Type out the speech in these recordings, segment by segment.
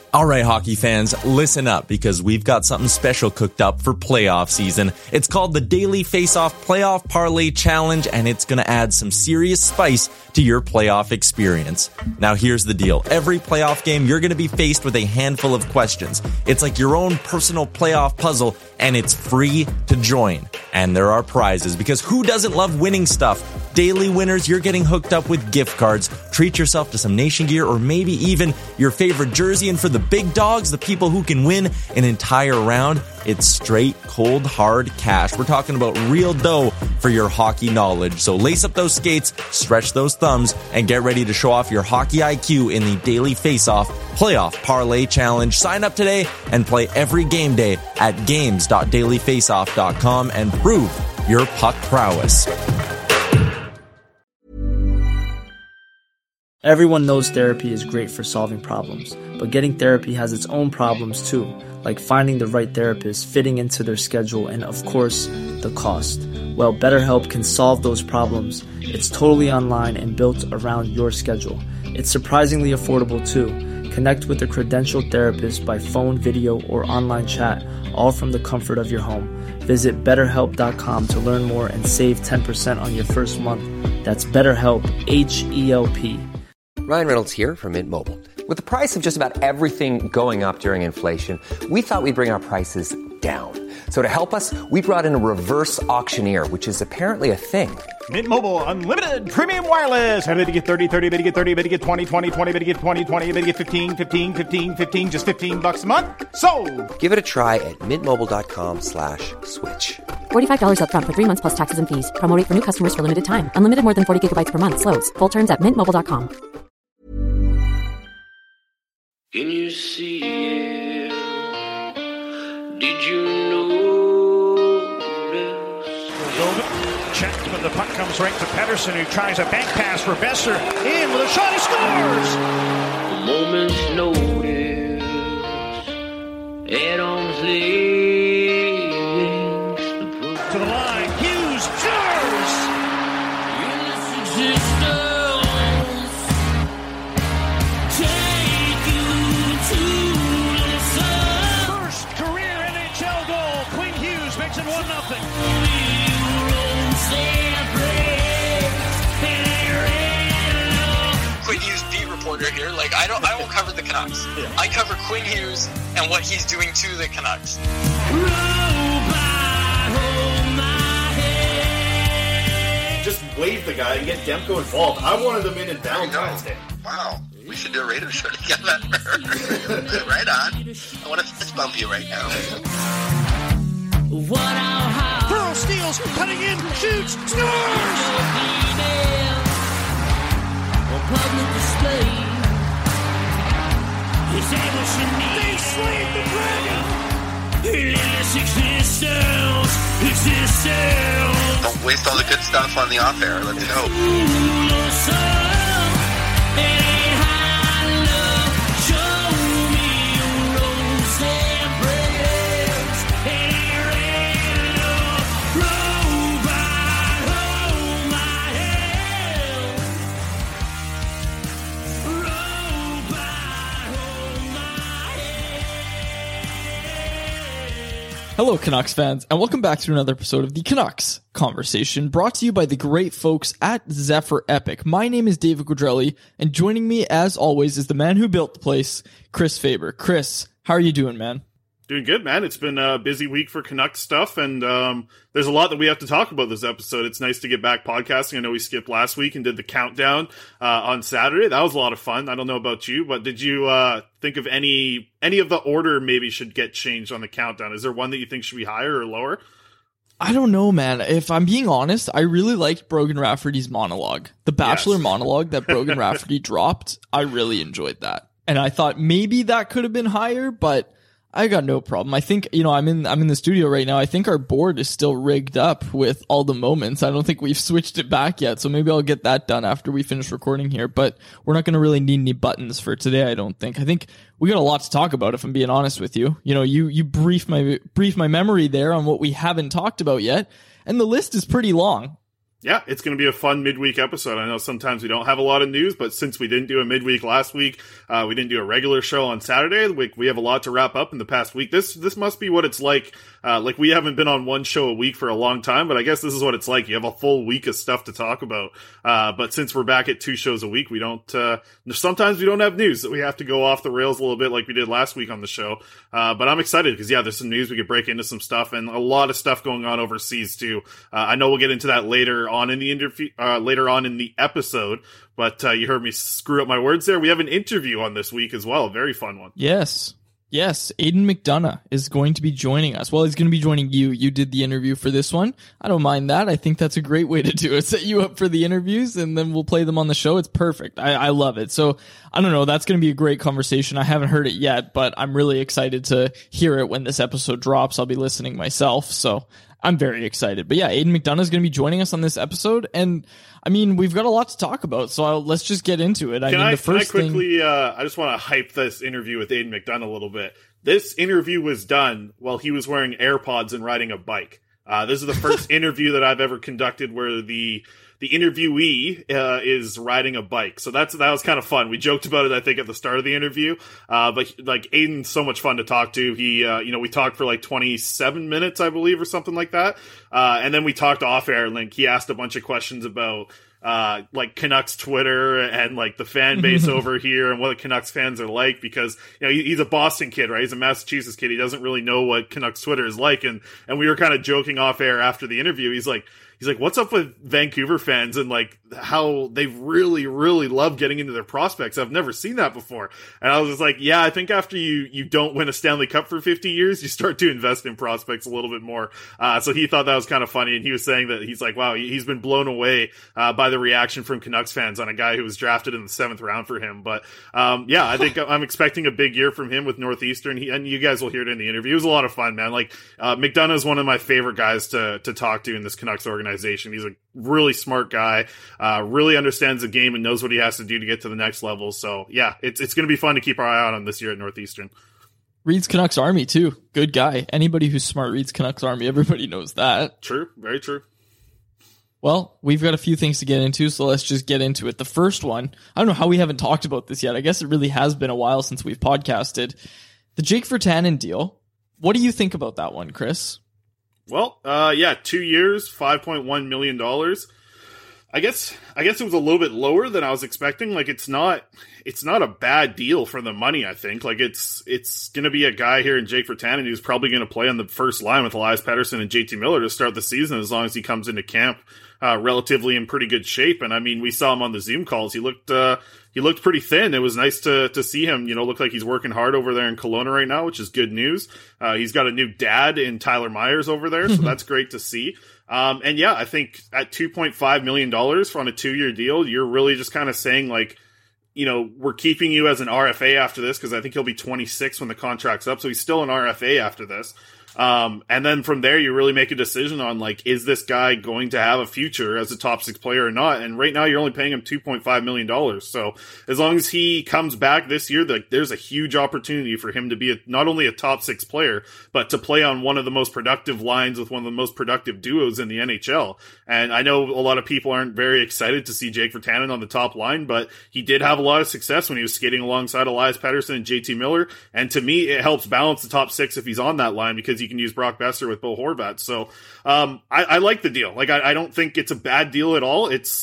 All right, hockey fans, listen up because we've got something special cooked up for playoff season. It's called the Daily Face-Off Playoff Parlay Challenge, and it's going to add some serious spice to your playoff experience. Now, here's the deal. Every playoff game, you're going to be faced with a handful of questions. It's like your own personal playoff puzzle, and it's free to join. And there are prizes, because who doesn't love winning stuff? Daily winners, you're getting hooked up with gift cards. Treat yourself to some Nation gear or maybe even your favorite jersey. And for the big dogs, the people who can win an entire round, it's straight, cold, hard cash. We're talking about real dough for your hockey knowledge. So lace up those skates, stretch those thumbs, and get ready to show off your hockey IQ in the Daily Face-Off Playoff Parlay Challenge. Sign up today and play every game day at games.dailyfaceoff.com and prove your puck prowess. Everyone knows therapy is great for solving problems, but getting therapy has its own problems too, like finding the right therapist, fitting into their schedule, and of course, the cost. Well, BetterHelp can solve those problems. It's totally online and built around your schedule. It's surprisingly affordable too. Connect with a credentialed therapist by phone, video, or online chat, all from the comfort of your home. Visit BetterHelp.com to learn more and save 10% on your first month. That's BetterHelp, H-E-L-P. Ryan Reynolds here from Mint Mobile. With the price of just about everything going up during inflation, we thought we'd bring our prices down. So to help us, we brought in a reverse auctioneer, which is apparently a thing. Mint Mobile Unlimited Premium Wireless. How to get 30, 30, bit to get 30, bit to get 20, 20, 20, bit to get 20, 20, bit to get 15, 15, 15, 15, just $15 a month? Sold! Give it a try at mintmobile.com/switch. $45 up front for 3 months plus taxes and fees. Promo rate for new customers for limited time. Unlimited more than 40 gigabytes per month. Slows full terms at mintmobile.com. Can you see it? Did you notice? Checked, but the puck comes right to Pettersson, who tries a bank pass for Besser. In with a shot, he scores! A moment's notice. At arm's length. To the line, Hughes scores! First career NHL goal. Quinn Hughes makes it 1-0. Quinn Hughes beat reporter here. Like I don't cover the Canucks. Yeah. I cover Quinn Hughes and what he's doing to the Canucks. Just wave the guy and get Demko involved. I wanted them in Valentine's Day. Wow. We should do a radio show together. Right on. I want to fist bump you right now. Burrow steals, cutting in, shoots, scores! They slayed the dragon! Don't waste all the good stuff on the off air. Let's go. Hello, Canucks fans, and welcome back to another episode of the Canucks Conversation, brought to you by the great folks at Zephyr Epic. My name is David Quadrelli, and joining me, as always, is the man who built the place, Chris Faber. Chris, how are you doing, man? Doing good, man. It's been a busy week for Canucks stuff, and there's a lot that we have to talk about this episode. It's nice to get back podcasting. I know we skipped last week and did the countdown on Saturday. That was a lot of fun. I don't know about you, but did you think of any of the order maybe should get changed on the countdown? Is there one that you think should be higher or lower? I don't know, man. If I'm being honest, I really liked Brogan Rafferty's monologue. The Bachelor monologue that Brogan Rafferty dropped, I really enjoyed that. And I thought maybe that could have been higher, but I got no problem. I think, I'm in the studio right now. I think our board is still rigged up with all the moments. I don't think we've switched it back yet, so maybe I'll get that done after we finish recording here. But we're not going to really need any buttons for today, I don't think. I think we got a lot to talk about, if I'm being honest with you. You brief my memory there on what we haven't talked about yet, and the list is pretty long. Yeah, it's going to be a fun midweek episode. I know sometimes we don't have a lot of news, but since we didn't do a midweek last week, we didn't do a regular show on Saturday. We have a lot to wrap up in the past week. This must be what it's like. Like we haven't been on one show a week for a long time, but I guess this is what it's like. You have a full week of stuff to talk about. But since we're back at 2 shows a week, we don't, sometimes we don't have news that we have to go off the rails a little bit like we did last week on the show. But I'm excited because, yeah, there's some news. We could break into some stuff and a lot of stuff going on overseas too. I know we'll get into that later on in the interview, later on in the episode, but you heard me screw up my words there. We have an interview on this week as well. A very fun one. Yes, Aidan McDonough is going to be joining us. Well, he's going to be joining you. You did the interview for this one. I don't mind that. I think that's a great way to do it. Set you up for the interviews, and then we'll play them on the show. It's perfect. I love it. So, I don't know. That's going to be a great conversation. I haven't heard it yet, but I'm really excited to hear it when this episode drops. I'll be listening myself, so I'm very excited. But yeah, Aidan McDonough is going to be joining us on this episode, and I mean, we've got a lot to talk about, so let's just get into it. I just want to hype this interview with Aidan McDonough a little bit. This interview was done while he was wearing AirPods and riding a bike. This is the first interview that I've ever conducted where the interviewee is riding a bike. So that was kind of fun. We joked about it, I think, at the start of the interview. But like Aidan's so much fun to talk to. He, we talked for like 27 minutes, I believe, or something like that. And then we talked off air, and like he asked a bunch of questions about like Canucks Twitter and like the fan base over here and what the Canucks fans are like, because he's a Boston kid, right? He's a Massachusetts kid. He doesn't really know what Canucks Twitter is like, and we were kind of joking off air after the interview. He's like, what's up with Vancouver fans and like how they really, really love getting into their prospects? I've never seen that before. And I was just like, yeah, I think after you don't win a Stanley Cup for 50 years, you start to invest in prospects a little bit more. So he thought that was kind of funny. And he was saying that he's like, wow, he's been blown away by the reaction from Canucks fans on a guy who was drafted in the 7th round for him. But yeah, I think I'm expecting a big year from him with Northeastern. And you guys will hear it in the interview. It was a lot of fun, man. Like McDonough is one of my favorite guys to talk to in this Canucks organization. He's a really smart guy, really understands the game and knows what he has to do to get to the next level. So yeah, it's going to be fun to keep our eye out on this year at Northeastern. Reads Canucks Army too. Good guy. Anybody who's smart reads Canucks Army. Everybody knows that. True. Very true. Well, we've got a few things to get into, so let's just get into it. The first one, I don't know how we haven't talked about this yet. I guess it really has been a while since we've podcasted. The Jake Virtanen deal. What do you think about that one, Chris? Well, yeah, 2 years, $5.1 million. I guess it was a little bit lower than I was expecting. Like, it's not a bad deal for the money, I think. Like, it's gonna be a guy here in Jake Virtanen who's probably gonna play on the first line with Elias Pettersson and JT Miller to start the season as long as he comes into camp relatively in pretty good shape. And I mean, we saw him on the Zoom calls. He looked pretty thin. It was nice to see him, look like he's working hard over there in Kelowna right now, which is good news. He's got a new dad in Tyler Myers over there, so that's great to see. And yeah, I think at $2.5 million on a 2-year deal, you're really just kind of saying like, we're keeping you as an RFA after this, because I think he'll be 26 when the contract's up, so he's still an RFA after this. And then from there, you really make a decision on like, is this guy going to have a future as a top 6 player or not? And right now you're only paying him $2.5 million. So as long as he comes back this year, there's a huge opportunity for him to be not only a top 6 player, but to play on one of the most productive lines with one of the most productive duos in the NHL. And I know a lot of people aren't very excited to see Jake Virtanen on the top line, but he did have a lot of success when he was skating alongside Elias Pettersson and JT Miller. And to me, it helps balance the top 6 if he's on that line, because you can use Brock Besser with Bo Horvat. So I like the deal. Like, I don't think it's a bad deal at all. It's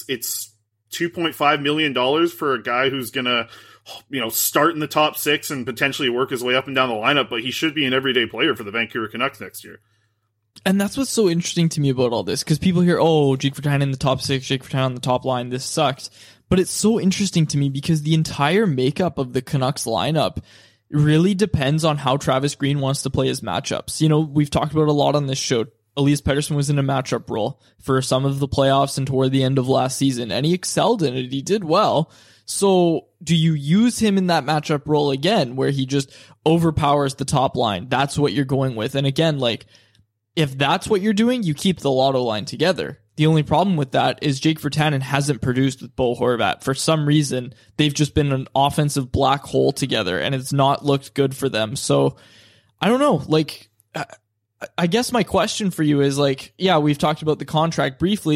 $2.5 million for a guy who's gonna start in the top 6 and potentially work his way up and down the lineup, but he should be an everyday player for the Vancouver Canucks next year. And that's what's so interesting to me about all this, because people hear, oh, Jake Virtanen in the top 6, Jake Virtanen on the top line, this sucks. But it's so interesting to me because the entire makeup of the Canucks lineup really depends on how Travis Green wants to play his matchups. We've talked about a lot on this show. Elias Pettersson was in a matchup role for some of the playoffs and toward the end of last season, and he excelled in it. He did well. So do you use him in that matchup role again, where he just overpowers the top line? That's what you're going with. And again, like, if that's what you're doing, you keep the Lotto line together. The only problem with that is Jake Virtanen hasn't produced with Bo Horvat. For some reason, they've just been an offensive black hole together, and it's not looked good for them. So, I don't know. Like, I guess my question for you is, like, yeah, we've talked about the contract briefly.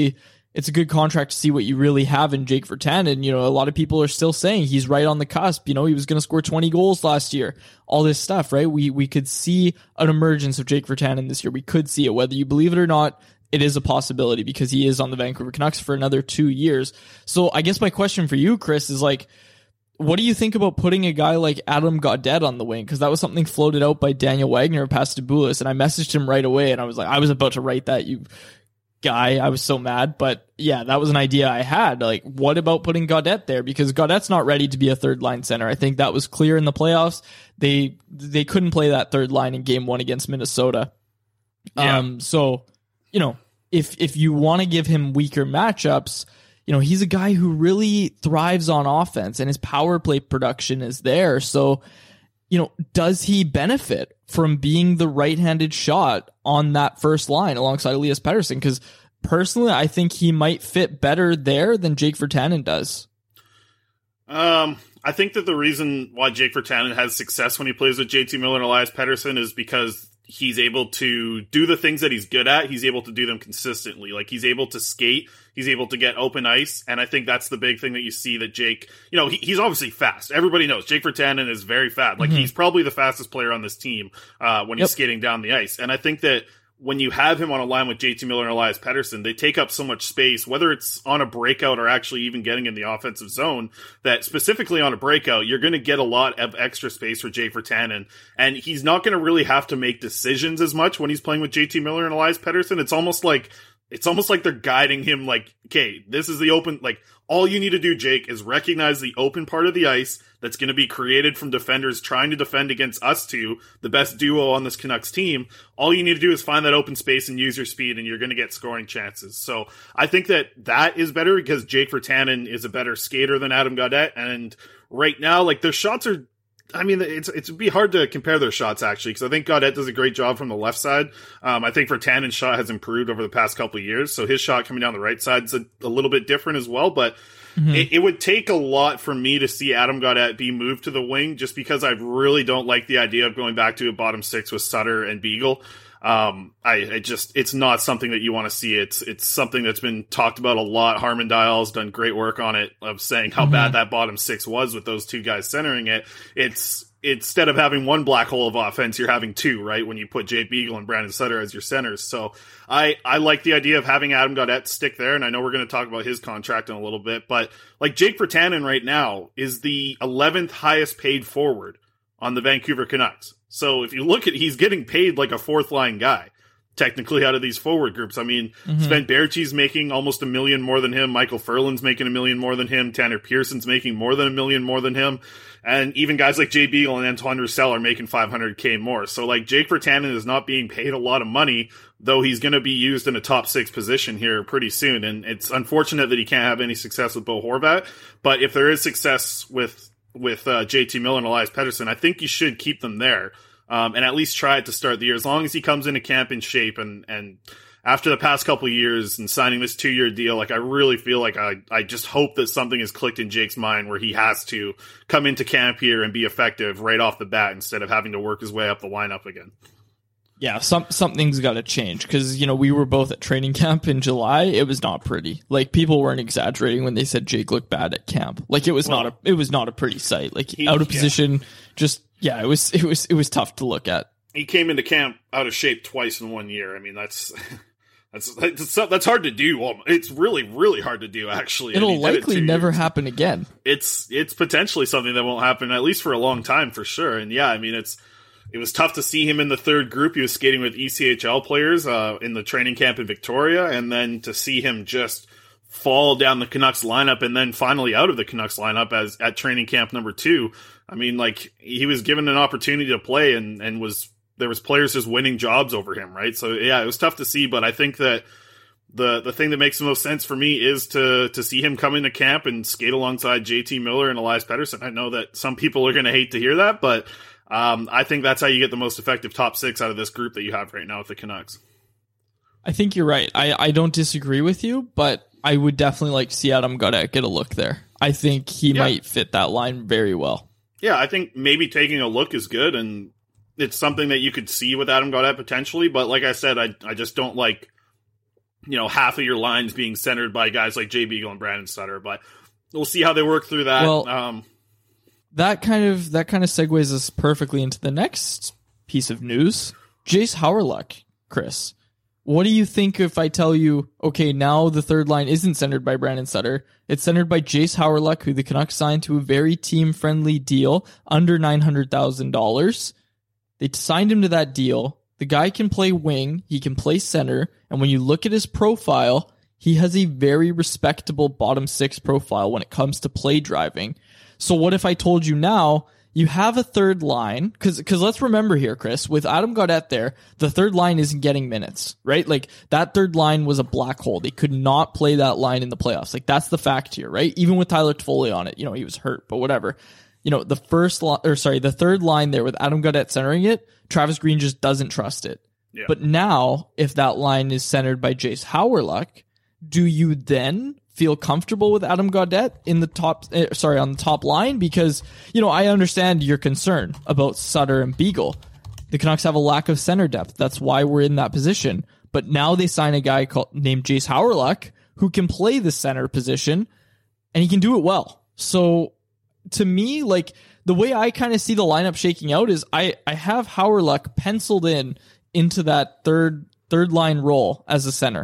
it's a good contract to see what you really have in Jake Virtanen. You know, a lot of people are still saying he's right on the cusp. You know, he was going to score 20 goals last year. All this stuff, right? We could see an emergence of Jake Virtanen this year. We could see it. Whether you believe it or not, it is a possibility because he is on the Vancouver Canucks for another 2 years. So I guess my question for you, Chris, is like, what do you think about putting a guy like Adam Gaudette on the wing? Because that was something floated out by Daniel Wagner of Pastaboulis, and I messaged him right away, and I was like, I was about to write that, you guy. I was so mad. But yeah, that was an idea I had. Like, what about putting Gaudette there? Because Gaudette's not ready to be a third line center. I think that was clear in the playoffs. They couldn't play that third line in game 1 against Minnesota. Yeah. So, you know, if you want to give him weaker matchups, you know, he's a guy who really thrives on offense and his power play production is there. So, you know, does he benefit from being the right-handed shot on that first line alongside Elias Pettersson? Because personally, I think he might fit better there than Jake Virtanen does. I think that the reason why Jake Virtanen has success when he plays with JT Miller and Elias Pettersson is because he's able to do the things that he's good at. He's able to do them consistently. Like, he's able to skate. He's able to get open ice. And I think that's the big thing that you see that Jake, you know, he's obviously fast. Everybody knows Jake Virtanen is very fast. Like, he's probably the fastest player on this team when he's skating down the ice. And I think that when you have him on a line with JT Miller and Elias Pettersson, they take up so much space, whether it's on a breakout or actually even getting in the offensive zone, that specifically on a breakout, you're going to get a lot of extra space for Jake Virtanen. And he's not going to really have to make decisions as much when he's playing with JT Miller and Elias Pettersson. It's almost like they're guiding him, like, okay, this is the open, like, all you need to do, Jake, is recognize the open part of the ice that's going to be created from defenders trying to defend against us two, the best duo on this Canucks team. All you need to do is find that open space and use your speed, and you're going to get scoring chances. So I think that is better because Jake Virtanen is a better skater than Adam Gaudette, and right now, like, their shots are, I mean, it'd be hard to compare their shots, actually, because I think Gaudette does a great job from the left side. I think Virtanen's shot has improved over the past couple of years, so his shot coming down the right side is a little bit different as well, but it would take a lot for me to see Adam Gaudette be moved to the wing, just because I really don't like the idea of going back to a bottom six with Sutter and Beagle. It's not something that you want to see. It's something that's been talked about a lot. Harman Dial's done great work on it, of saying how bad that bottom six was with those two guys centering it. It's, instead of having one black hole of offense, you're having two, right? When you put Jay Beagle and Brandon Sutter as your centers. So I like the idea of having Adam Gaudette stick there. And I know we're going to talk about his contract in a little bit, but like, Jake Virtanen right now is the 11th highest paid forward on the Vancouver Canucks. So if you look at, he's getting paid like a fourth line guy, technically, out of these forward groups. I mean, Sven Baertschi's making almost $1 million more than him. Michael Furlan's making $1 million more than him. Tanner Pearson's making more than $1 million more than him. And even guys like Jay Beagle and Antoine Roussel are making $500K more. So like, Jake Virtanen is not being paid a lot of money, though he's going to be used in a top six position here pretty soon. And it's unfortunate that he can't have any success with Bo Horvat. But if there is success with JT Miller and Elias Pettersson, I think you should keep them there. And at least try it to start the year, as long as he comes into camp in shape. And after the past couple of years and signing this 2-year deal, like, I really feel like I just hope that something has clicked in Jake's mind where he has to come into camp here and be effective right off the bat instead of having to work his way up the lineup again. Yeah, something's got to change, because, you know, we were both at training camp in July. It was not pretty. Like, people weren't exaggerating when they said Jake looked bad at camp. Like, it was not a pretty sight. Like, out of position, just. Yeah, it was tough to look at. He came into camp out of shape twice in 1 year. I mean, that's hard to do. It's really, really hard to do, actually. It'll likely never happen again. It's potentially something that won't happen, at least for a long time, for sure. And yeah, I mean, it was tough to see him in the third group. He was skating with ECHL players in the training camp in Victoria, and then to see him just fall down the Canucks lineup and then finally out of the Canucks lineup at training camp number 2. I mean, like, he was given an opportunity to play and there was players just winning jobs over him, right? So yeah, it was tough to see, but I think that the thing that makes the most sense for me is to see him come into camp and skate alongside JT Miller and Elias Pettersson. I know that some people are going to hate to hear that, but I think that's how you get the most effective top six out of this group that you have right now with the Canucks. I think you're right. I don't disagree with you, but I would definitely like to see Adam Gaudette get a look there. I think he might fit that line very well. Yeah, I think maybe taking a look is good, and it's something that you could see with Adam Gaudette potentially, but like I said, I just don't like half of your lines being centered by guys like Jay Beagle and Brandon Sutter, but we'll see how they work through that. Well, that kind of segues us perfectly into the next piece of news. Jace Hawryluk, Chris. What do you think if I tell you, okay, now the third line isn't centered by Brandon Sutter. It's centered by Jace Hawryluk, who the Canucks signed to a very team-friendly deal, under $900,000. They signed him to that deal. The guy can play wing, he can play center, and when you look at his profile, he has a very respectable bottom six profile when it comes to play driving. So what if I told you now, you have a third line, because let's remember here, Chris, with Adam Gaudette there, the third line isn't getting minutes, right? Like, that third line was a black hole. They could not play that line in the playoffs. Like, that's the fact here, right? Even with Tyler Toffoli on it, he was hurt, but whatever. The third line there with Adam Gaudette centering it, Travis Green just doesn't trust it. Yeah. But now, if that line is centered by Jace Hawryluk, do you then feel comfortable with Adam Gaudette in the on the top line? Because, I understand your concern about Sutter and Beagle. The Canucks have a lack of center depth. That's why we're in that position. But now they sign a guy named Jace Hawryluk who can play the center position, and he can do it well. So, to me, like, the way I kind of see the lineup shaking out is I have Hawryluk penciled into that third line role as a center.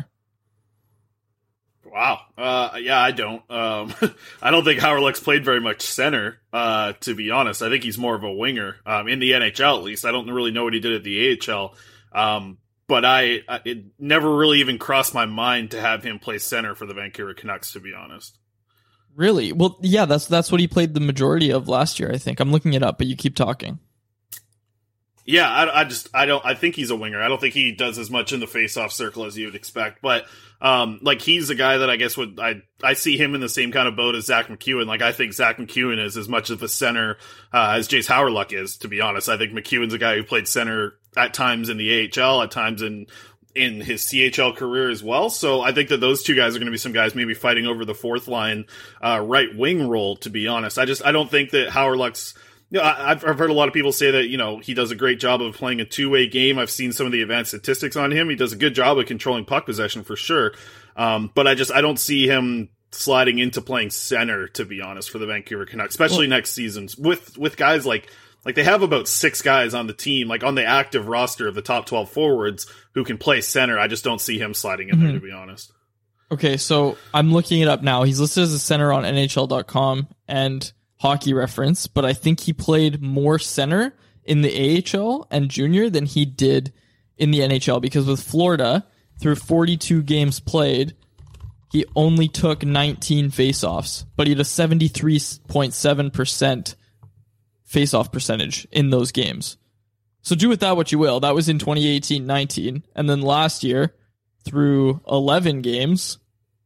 Wow. Yeah, I don't. I don't think Hawryluk's played very much center, to be honest. I think he's more of a winger, in the NHL at least. I don't really know what he did at the AHL. But it never really even crossed my mind to have him play center for the Vancouver Canucks, to be honest. Really? Well, yeah, that's what he played the majority of last year, I think. I'm looking it up, but you keep talking. Yeah, I think he's a winger. I don't think he does as much in the face-off circle as you would expect, but he's a guy that I guess I see him in the same kind of boat as Zach McEwen. Like, I think Zach McEwen is as much of a center as Jace Hawryluk is, to be honest. I think McEwen's a guy who played center at times in the AHL, at times in his CHL career as well. So I think that those two guys are going to be some guys maybe fighting over the fourth line right wing role, to be honest. I don't think that Hawryluk's, I've heard a lot of people say that, he does a great job of playing a two-way game. I've seen some of the advanced statistics on him. He does a good job of controlling puck possession for sure. But I don't see him sliding into playing center, to be honest, for the Vancouver Canucks, especially next season with guys like they have about 6 guys on the team, like on the active roster of the top 12 forwards who can play center. I just don't see him sliding in there, to be honest. Okay. So I'm looking it up now. He's listed as a center on NHL.com and Hockey Reference, but I think he played more center in the AHL and junior than he did in the NHL, because with Florida, through 42 games played, he only took 19 faceoffs, but he had a 73.7% faceoff percentage in those games. So do with that what you will. That was in 2018-19, and then last year, through 11 games,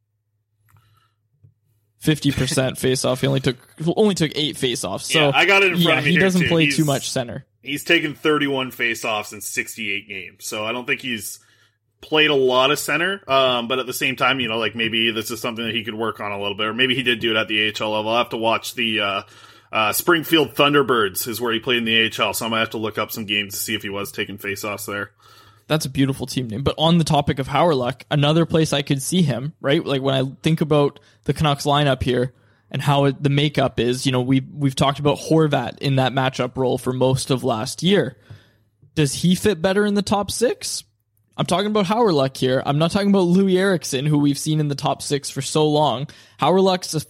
50% face-off. He only took 8 face-offs. So yeah, I got it in front of me. He doesn't play He's too much center. He's taken 31 face-offs in 68 games. So I don't think he's played a lot of center. But at the same time, maybe this is something that he could work on a little bit, or maybe he did do it at the AHL level. I'll have to watch the Springfield Thunderbirds is where he played in the AHL. So I might have to look up some games to see if he was taking face-offs there. That's a beautiful team name. But on the topic of Hawryluk, another place I could see him, right? Like, when I think about the Canucks lineup here and how the makeup is, we've talked about Horvat in that matchup role for most of last year. Does he fit better in the top 6? I'm talking about Hawryluk here. I'm not talking about Louis Eriksson, who we've seen in the top 6 for so long. Hawryluk's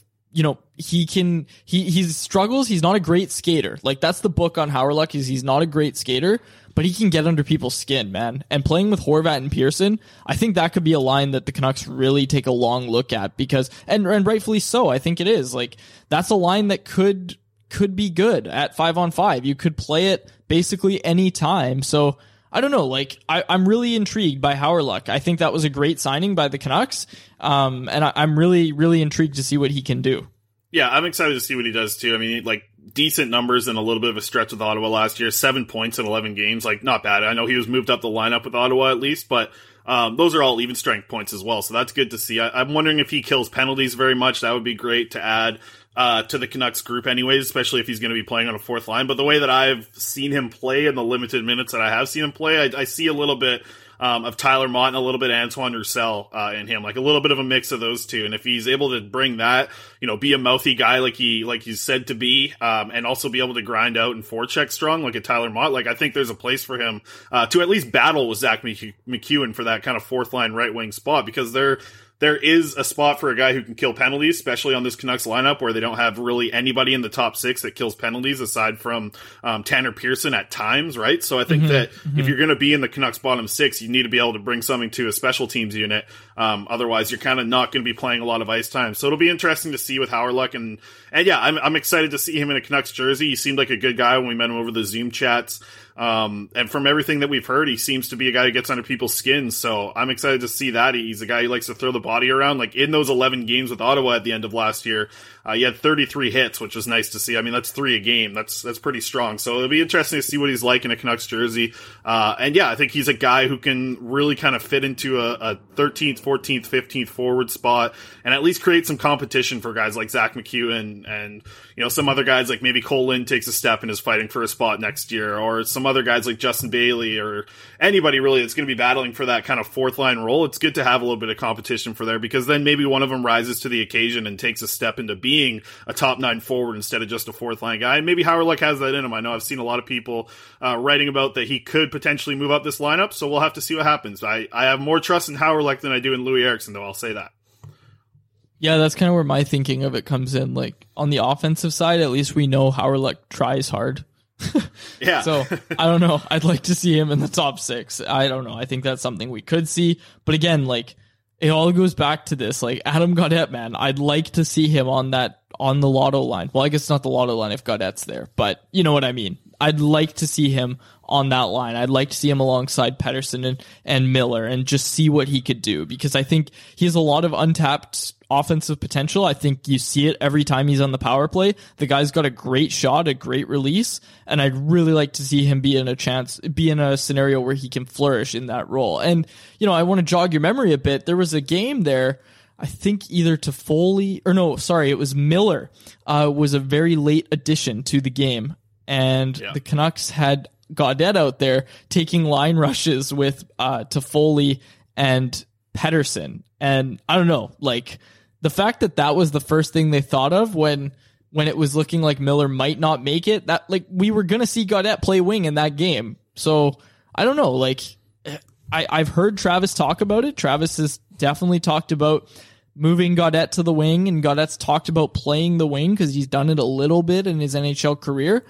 he struggles. He's not a great skater. Like, that's the book on Hawryluk, is he's not a great skater, but he can get under people's skin, man. And playing with Horvat and Pearson, I think that could be a line that the Canucks really take a long look at, because, and rightfully so, I think it is. Like, that's a line that could be good at 5-on-5. You could play it basically any time. So, I don't know, like, I'm really intrigued by Hawryluk. I think that was a great signing by the Canucks, and I'm really, really intrigued to see what he can do. Yeah, I'm excited to see what he does too. I mean, like, decent numbers and a little bit of a stretch with Ottawa last year. 7 points in 11 games, like, not bad. I know he was moved up the lineup with Ottawa at least, but those are all even strength points as well, so that's good to see. I'm wondering if he kills penalties very much. That would be great to add to the Canucks group anyways, especially if he's going to be playing on a fourth line. But the way that I've seen him play in the limited minutes that I have seen him play, I see a little bit of Tyler Mott and a little bit of Antoine Roussel in him, like a little bit of a mix of those two. And if he's able to bring that, be a mouthy guy like he's said to be, and also be able to grind out and forecheck strong like a Tyler Mott, like I think there's a place for him to at least battle with Zach McEwen for that kind of fourth line right wing spot, because there is a spot for a guy who can kill penalties, especially on this Canucks lineup where they don't have really anybody in the top six that kills penalties aside from Tanner Pearson at times, right? So I think that if you're going to be in the Canucks bottom six, you need to be able to bring something to a special teams unit. Otherwise, you're kind of not going to be playing a lot of ice time. So it'll be interesting to see with Hawryluk. And yeah, I'm excited to see him in a Canucks jersey. He seemed like a good guy when we met him over the Zoom chats. And from everything that we've heard, he seems to be a guy who gets under people's skins. So I'm excited to see that. He's a guy who likes to throw the body around. Like in those 11 games with Ottawa at the end of last year, he had 33 hits, which was nice to see. I mean, that's 3 a game. That's pretty strong. So it'll be interesting to see what he's like in a Canucks jersey. And yeah, I think he's a guy who can really kind of fit into a 13th, 14th, 15th forward spot and at least create some competition for guys like Zach McEwen and, some other guys like maybe Cole Lind takes a step and is fighting for a spot next year, or some other guys like Justin Bailey or anybody really that's going to be battling for that kind of fourth line role. It's good to have a little bit of competition for there, because then maybe one of them rises to the occasion and takes a step into being a top 9 forward instead of just a fourth line guy. And maybe Hawryluk has that in him. I know I've seen a lot of people writing about that he could potentially move up this lineup, so we'll have to see what happens. I have more trust in Hawryluk than I do in Louis Eriksson, though, I'll say that. Yeah, that's kind of where my thinking of it comes in. Like on the offensive side, at least we know Hawryluk tries hard. Yeah. So I don't know. I'd like to see him in the top 6. I don't know. I think that's something we could see. But again, like it all goes back to this. Like Adam Gaudette, man, I'd like to see him on the Lotto line. Well, I guess not the Lotto line if Gaudette's there, but you know what I mean. I'd like to see him on that line. I'd like to see him alongside Pettersson and Miller and just see what he could do, because I think he has a lot of untapped offensive potential. I think you see it every time he's on the power play. The guy's got a great shot, a great release, and I'd really like to see him be in a scenario where he can flourish in that role. And, I want to jog your memory a bit. There was a game there, I think either Toffoli, it was Miller, was a very late addition to the game. And the Canucks had Gaudette out there taking line rushes with Toffoli and Pettersson. And I don't know, like the fact that was the first thing they thought of when it was looking like Miller might not make it, that like we were going to see Gaudette play wing in that game. So I don't know, like I've heard Travis talk about it. Travis has definitely talked about moving Gaudette to the wing, and Gaudette's talked about playing the wing because he's done it a little bit in his NHL career.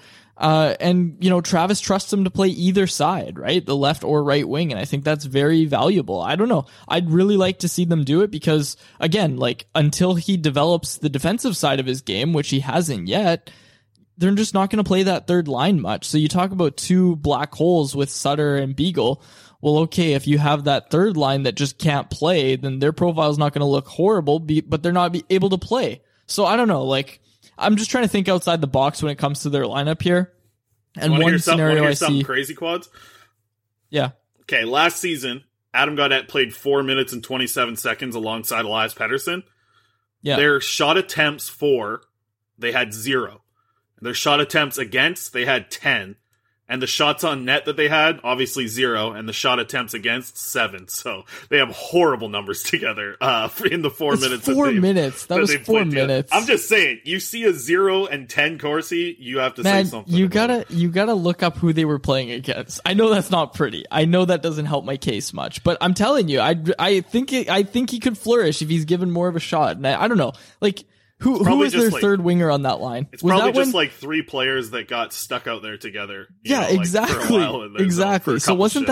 And Travis trusts him to play either side, right? The left or right wing. And I think that's very valuable. I don't know. I'd really like to see them do it because, again, like until he develops the defensive side of his game, which he hasn't yet, they're just not going to play that third line much. So you talk about 2 black holes with Sutter and Beagle. Well, okay, if you have that third line that just can't play, then their profile is not going to look horrible, but they're not able to play. So I don't know, like, I'm just trying to think outside the box when it comes to their lineup here. And one scenario I see crazy quads. Yeah. Okay. Last season, Adam Gaudette played 4 minutes and 27 seconds alongside Elias Pettersson. Yeah. Their shot attempts for, they had 0. Their shot attempts against, they had 10. And the shots on net that they had, obviously 0, and the shot attempts against 7. So they have horrible numbers together in the 4 minutes. 4 minutes. That was 4 minutes. I'm just saying, you see a 0 and 10 Corsi, you have to say something. You gotta look up who they were playing against. I know that's not pretty. I know that doesn't help my case much, but I'm telling you, I think he could flourish if he's given more of a shot. And I don't know, like. Who was their third winger on that line? It's probably just like 3 players that got stuck out there together. Exactly. Exactly. So wasn't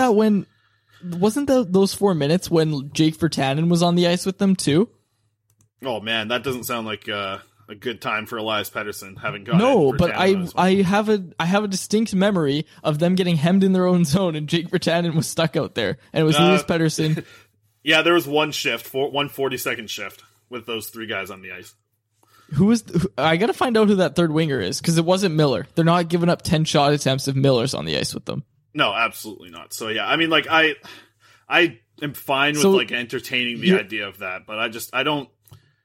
those 4 minutes when Jake Virtanen was on the ice with them too? Oh man, that doesn't sound like a good time for Elias Pettersson having gone. No, but I have a distinct memory of them getting hemmed in their own zone and Jake Virtanen was stuck out there, and it was Elias Pettersson. Yeah, there was one shift, 1 40-second shift with those 3 guys on the ice. I gotta find out who that third winger is, because it wasn't Miller. They're not giving up 10 shot attempts if Miller's on the ice with them. No, absolutely not. So yeah, I mean, like I am fine with like entertaining the idea of that, but I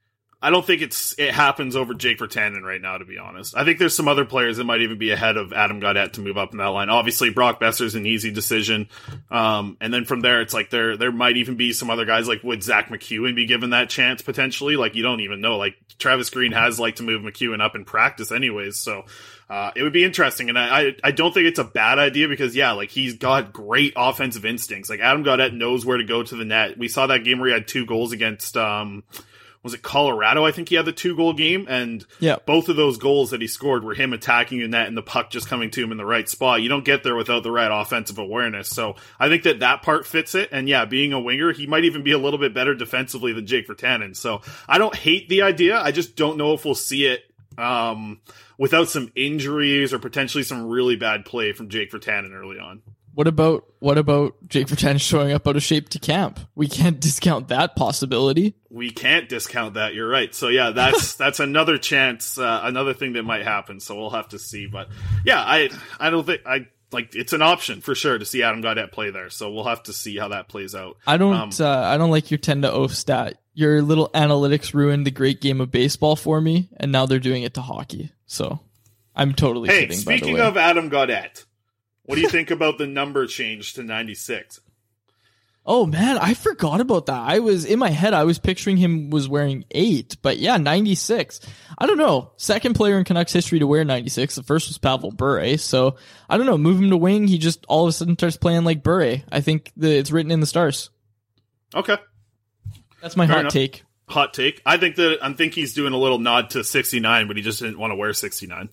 I don't think it happens over Jake Virtanen right now, to be honest. I think there's some other players that might even be ahead of Adam Gaudette to move up in that line. Obviously, Brock Besser's an easy decision. And then from there, it's like there might even be some other guys, like would Zach McEwen be given that chance potentially? Like, you don't even know. Like, Travis Green has liked to move McEwen up in practice anyways, so it would be interesting. And I don't think it's a bad idea because, yeah, like, he's got great offensive instincts. Like, Adam Gaudette knows where to go to the net. We saw that game where he had 2 goals against was it Colorado? I think he had the 2-goal game, and both of those goals that he scored were him attacking the net and the puck just coming to him in the right spot. You don't get there without the right offensive awareness. So I think that part fits it. And yeah, being a winger, he might even be a little bit better defensively than Jake Virtanen. So I don't hate the idea. I just don't know if we'll see it without some injuries or potentially some really bad play from Jake Virtanen early on. What about Jake Virtanen showing up out of shape to camp? We can't discount that possibility. We can't discount that. You're right. So yeah, that's another chance, another thing that might happen. So we'll have to see. But yeah, I don't think it's an option for sure to see Adam Gaudette play there. So we'll have to see how that plays out. I don't like your 10-0 stat. Your little analytics ruined the great game of baseball for me, and now they're doing it to hockey. So I'm totally kidding. Hey, speaking of Adam Gaudette, what do you think about the number change to 96? Oh man, I forgot about that. In my head, I was picturing him was wearing 8, but yeah, 96. I don't know. Second player in Canucks history to wear 96. The first was Pavel Bure. So I don't know. Move him to wing. He just all of a sudden starts playing like Bure. I think it's written in the stars. Okay. That's my hot take. Hot take. I think he's doing a little nod to 69, but he just didn't want to wear 69.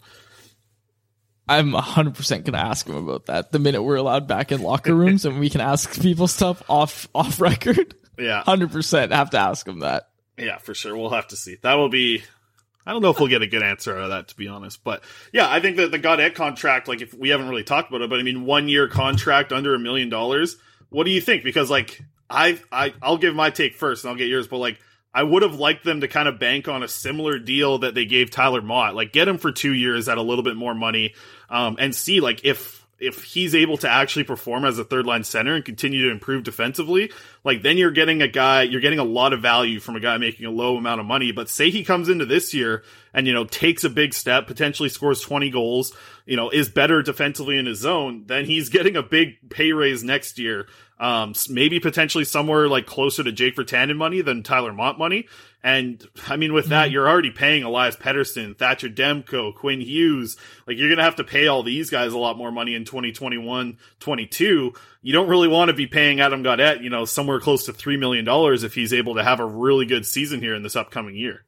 I'm 100% going to ask him about that the minute we're allowed back in locker rooms and we can ask people stuff off record. Yeah. 100% have to ask him that. Yeah, for sure. We'll have to see. That will be... I don't know if we'll get a good answer out of that, to be honest. But yeah, I think that the Gaudette contract, like, if we haven't really talked about it, but I mean, 1-year contract under $1 million. What do you think? Because like, I'll give my take first and I'll get yours, but like, I would have liked them to kind of bank on a similar deal that they gave Tyler Mott. Like, get him for 2 years at a little bit more money, and see, like, if he's able to actually perform as a third-line center and continue to improve defensively, like, then you're getting a lot of value from a guy making a low amount of money. But say he comes into this year and, takes a big step, potentially scores 20 goals, is better defensively in his zone, then he's getting a big pay raise next year. Maybe potentially somewhere like closer to Jake Virtanen money than Tyler Mott money. And I mean, with that, you're already paying Elias Pettersson, Thatcher Demko, Quinn Hughes. Like, you're going to have to pay all these guys a lot more money in 2021-22. You don't really want to be paying Adam Gaudette, somewhere close to $3 million if he's able to have a really good season here in this upcoming year.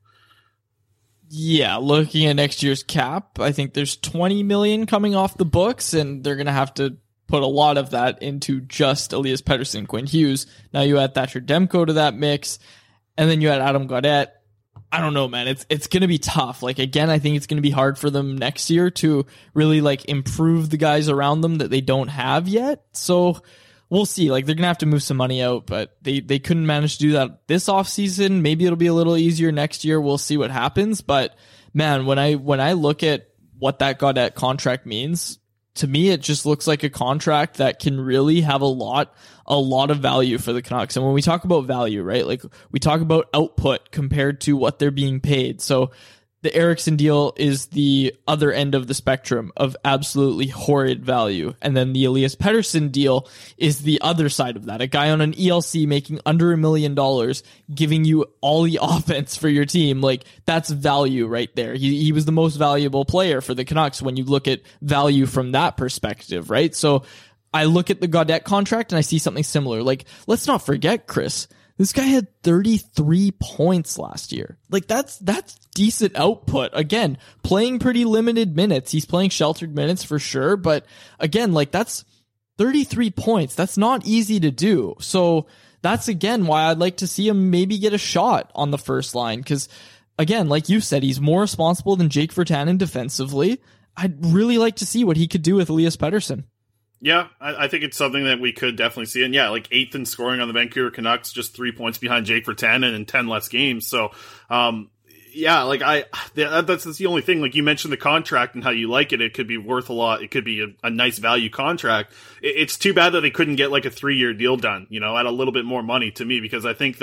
Yeah, looking at next year's cap, I think there's $20 million coming off the books, and they're going to have to put a lot of that into just Elias Pettersson, Quinn Hughes. Now you add Thatcher Demko to that mix, and then you add Adam Gaudette. I don't know, man. It's going to be tough. Like, again, I think it's going to be hard for them next year to really, like, improve the guys around them that they don't have yet. So we'll see. Like, they're going to have to move some money out, but they couldn't manage to do that this offseason. Maybe it'll be a little easier next year. We'll see what happens. But, man, when I look at what that Gaudette contract means, to me, it just looks like a contract that can really have a lot of value for the Canucks. And when we talk about value, right, like, we talk about output compared to what they're being paid. So the Eriksson deal is the other end of the spectrum of absolutely horrid value. And then the Elias Pettersson deal is the other side of that. A guy on an ELC making under $1 million, giving you all the offense for your team. Like, that's value right there. He was the most valuable player for the Canucks when you look at value from that perspective, right? So I look at the Gaudette contract and I see something similar. Like, let's not forget, Chris, this guy had 33 points last year. Like, that's decent output. Again, playing pretty limited minutes. He's playing sheltered minutes for sure. But again, like, that's 33 points. That's not easy to do. So that's, again, why I'd like to see him maybe get a shot on the first line. Because, again, like you said, he's more responsible than Jake Virtanen defensively. I'd really like to see what he could do with Elias Pettersson. Yeah, I think it's something that we could definitely see. And yeah, like 8th in scoring on the Vancouver Canucks, just 3 points behind Jake Virtanen and 10 less games. So, yeah, like that's the only thing. Like, you mentioned the contract and how you like it. It could be worth a lot. It could be a nice value contract. It's too bad that they couldn't get like a 3-year deal done, at a little bit more money to me, because I think that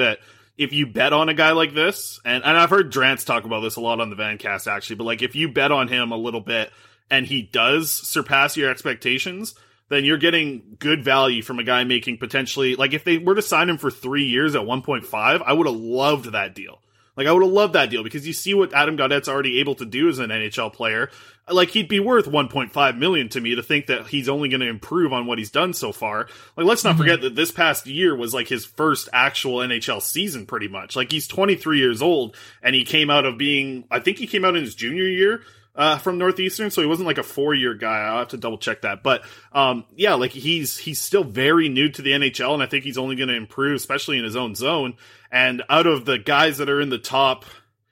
if you bet on a guy like this, and I've heard Drance talk about this a lot on the Vancast actually, but like if you bet on him a little bit and he does surpass your expectations, then you're getting good value from a guy making potentially, like if they were to sign him for 3 years at 1.5, I would have loved that deal. Like I would have loved that deal because you see what Adam Gaudette's already able to do as an NHL player. Like he'd be worth $1.5 million to me to think that he's only going to improve on what he's done so far. Like let's not forget that this past year was like his first actual NHL season pretty much. Like he's 23 years old and he came out of being, I think he came out in his junior year from Northeastern, so he wasn't like a 4-year guy. I'll have to double check that. But yeah, like he's still very new to the NHL, and I think he's only going to improve, especially in his own zone. And out of the guys that are in the top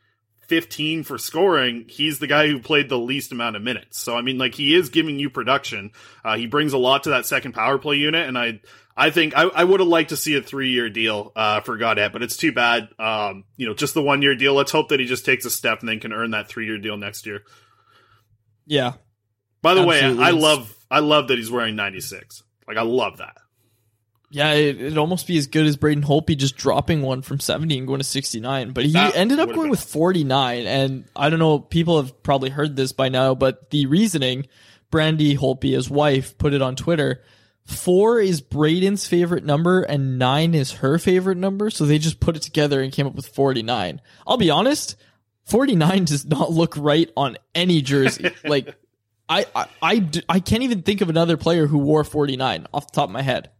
15 for scoring, he's the guy who played the least amount of minutes. So I mean, like he is giving you production. He brings a lot to that second power play unit, and I think I would have liked to see a 3-year deal for Gaudette, but it's too bad. Just the 1-year deal. Let's hope that he just takes a step and then can earn that 3-year deal next year. Yeah. By the way, I love that he's wearing 96. Like I love that. Yeah, it'd almost be as good as Braden Holtby just dropping one from 70 and going to 69. But he ended up going with 49. And I don't know, people have probably heard this by now, but the reasoning, Brandy Holtby, his wife, put it on Twitter. 4 is Braden's favorite number and 9 is her favorite number. So they just put it together and came up with 49. I'll be honest, 49 does not look right on any jersey. Like, I can't even think of another player who wore 49 off the top of my head.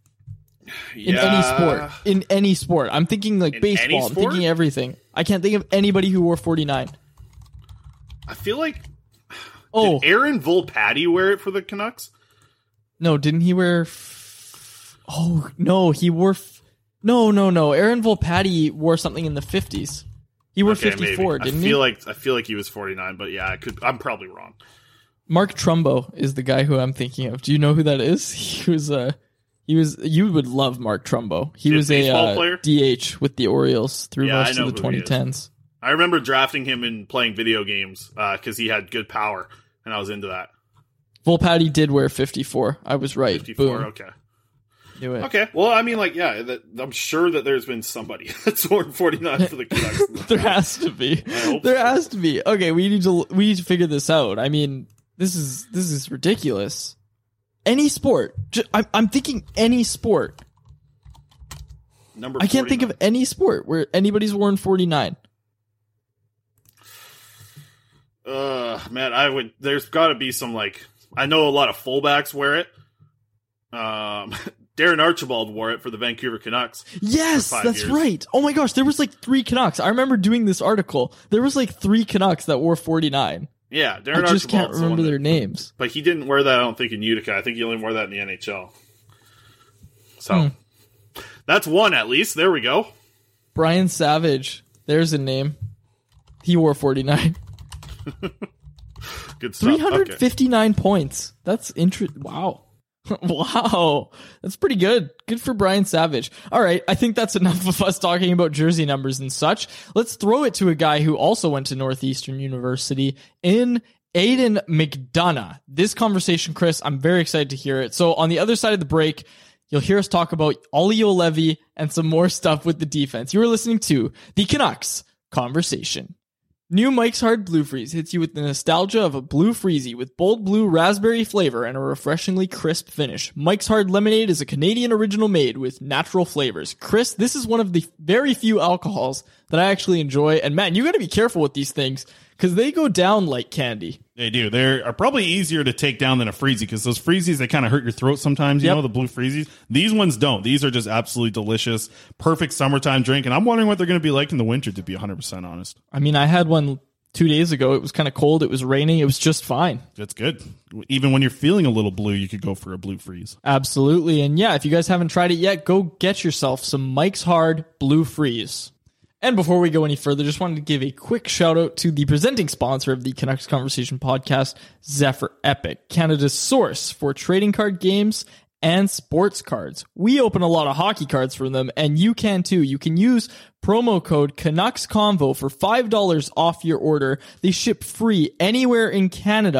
In any sport. I'm thinking like baseball. I'm thinking everything. I can't think of anybody who wore 49. I feel like... Did Aaron Volpatti wear it for the Canucks? No, didn't he wear... No, he wore... No. Aaron Volpatti wore something in the 50s. He wore 54, maybe. Didn't he? I feel like he was 49, but yeah, I'm probably wrong. Mark Trumbo is the guy who I'm thinking of. Do you know who that is? You would love Mark Trumbo. He was a player? DH with the Orioles through most of the 2010s. I remember drafting him and playing video games because he had good power, and I was into that. Volpatti did wear 54. I was right. 54, boom. Okay. Knew it. Okay, well, I mean, like, yeah, I'm sure that there's been somebody that's worn 49 for the Canucks. There has to be. Has to be. Okay, we need to figure this out. I mean, this is ridiculous. Any sport. I'm thinking any sport. Number 49. I can't think of any sport where anybody's worn 49. Man, there's got to be some, like, I know a lot of fullbacks wear it. Darren Archibald wore it for the Vancouver Canucks. Yes, that's right. Oh my gosh, there was like 3 Canucks. I remember doing this article. There was like 3 Canucks that wore 49. Yeah, Darren I just can't remember their names. But he didn't wear that, I don't think, in Utica. I think he only wore that in the NHL. So, that's one at least. There we go. Brian Savage. There's a name. He wore 49. Good stuff. 359 points. That's interesting. Wow. Wow. That's pretty good. Good for Brian Savage. All right. I think that's enough of us talking about jersey numbers and such. Let's throw it to a guy who also went to Northeastern University in Aiden McDonough. This conversation, Chris, I'm very excited to hear it. So on the other side of the break, you'll hear us talk about Olli Juolevi and some more stuff with the defense. You are listening to the Canucks Conversation. New Mike's Hard Blue Freeze hits you with the nostalgia of a blue freezy with bold blue raspberry flavor and a refreshingly crisp finish. Mike's Hard Lemonade is a Canadian original made with natural flavors. Chris, this is one of the very few alcohols that I actually enjoy. And man, you got to be careful with these things because they go down like candy. They do. They are probably easier to take down than a freezy because those freezies, they kind of hurt your throat sometimes, you know, the blue freezies. These ones don't. These are just absolutely delicious, perfect summertime drink. And I'm wondering what they're going to be like in the winter, to be 100% honest. I mean, I had one 2 days ago. It was kind of cold. It was raining. It was just fine. That's good. Even when you're feeling a little blue, you could go for a blue freeze. Absolutely. And yeah, if you guys haven't tried it yet, go get yourself some Mike's Hard Blue Freeze. And before we go any further, just wanted to give a quick shout out to the presenting sponsor of the Canucks Conversation podcast, Zephyr Epic, Canada's source for trading card games and sports cards. We open a lot of hockey cards from them, and you can too. You can use promo code Canucks Convo for $5 off your order. They ship free anywhere in Canada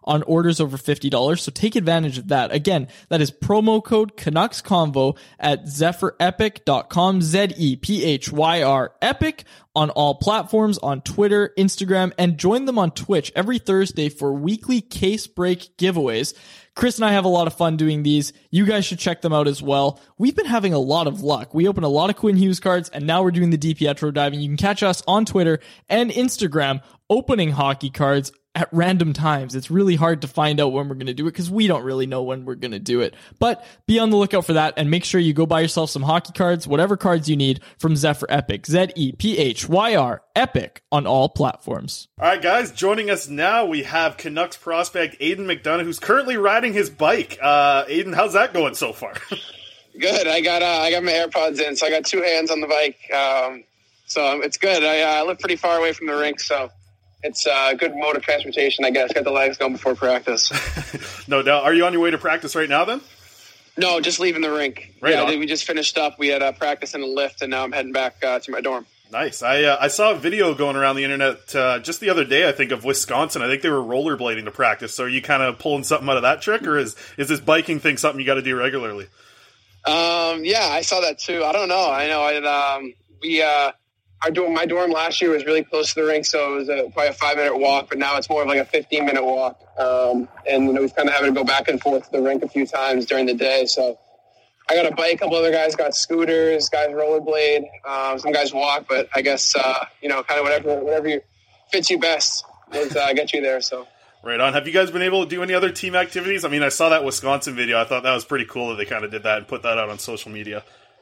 on orders over $50, so take advantage of that. Again, that is promo code Canucks Convo at ZephyrEpic.com, ZEPHYR Epic, on all platforms, on Twitter, Instagram, and join them on Twitch every Thursday for weekly case break giveaways. Chris and I have a lot of fun doing these. You guys should check them out as well. We've been having a lot of luck. We opened a lot of Quinn Hughes cards, and now we're doing the DiPietro diving. You can catch us on Twitter and Instagram opening hockey cards at random times. It's really hard to find out when we're going to do it because we don't really know when we're going to do it. But be on the lookout for that, and make sure you go buy yourself some hockey cards, whatever cards you need, from Zephyr Epic, ZEPHYR Epic, on all platforms. All right, guys, joining us now, we have Canucks prospect Aidan McDonough, who's currently riding his bike. Aidan, how's that going so far? Good. I got my AirPods in, so I got two hands on the bike. So it's good. I live pretty far away from the rink, so it's a good mode of transportation, I guess. Got the legs going before practice. No doubt. Are you on your way to practice right now, then? No, just leaving the rink. Right. We just finished up. We had a practice in a lift, and now I'm heading back to my dorm. Nice. I saw a video going around the internet just the other day, I think, of Wisconsin. I think they were rollerblading to practice. So are you kind of pulling something out of that trick, or is this biking thing something you got to do regularly? Yeah, I saw that too. I don't know. I know. My dorm last year was really close to the rink, so it was probably a 5-minute walk, but now it's more of like a 15-minute walk. And we've kind of having to go back and forth to the rink a few times during the day. So I got a bike, a couple other guys got scooters, guys rollerblade, some guys walk, but I guess, kind of whatever fits you best will get you there. So. Right on. Have you guys been able to do any other team activities? I mean, I saw that Wisconsin video. I thought that was pretty cool that they kind of did that and put that out on social media.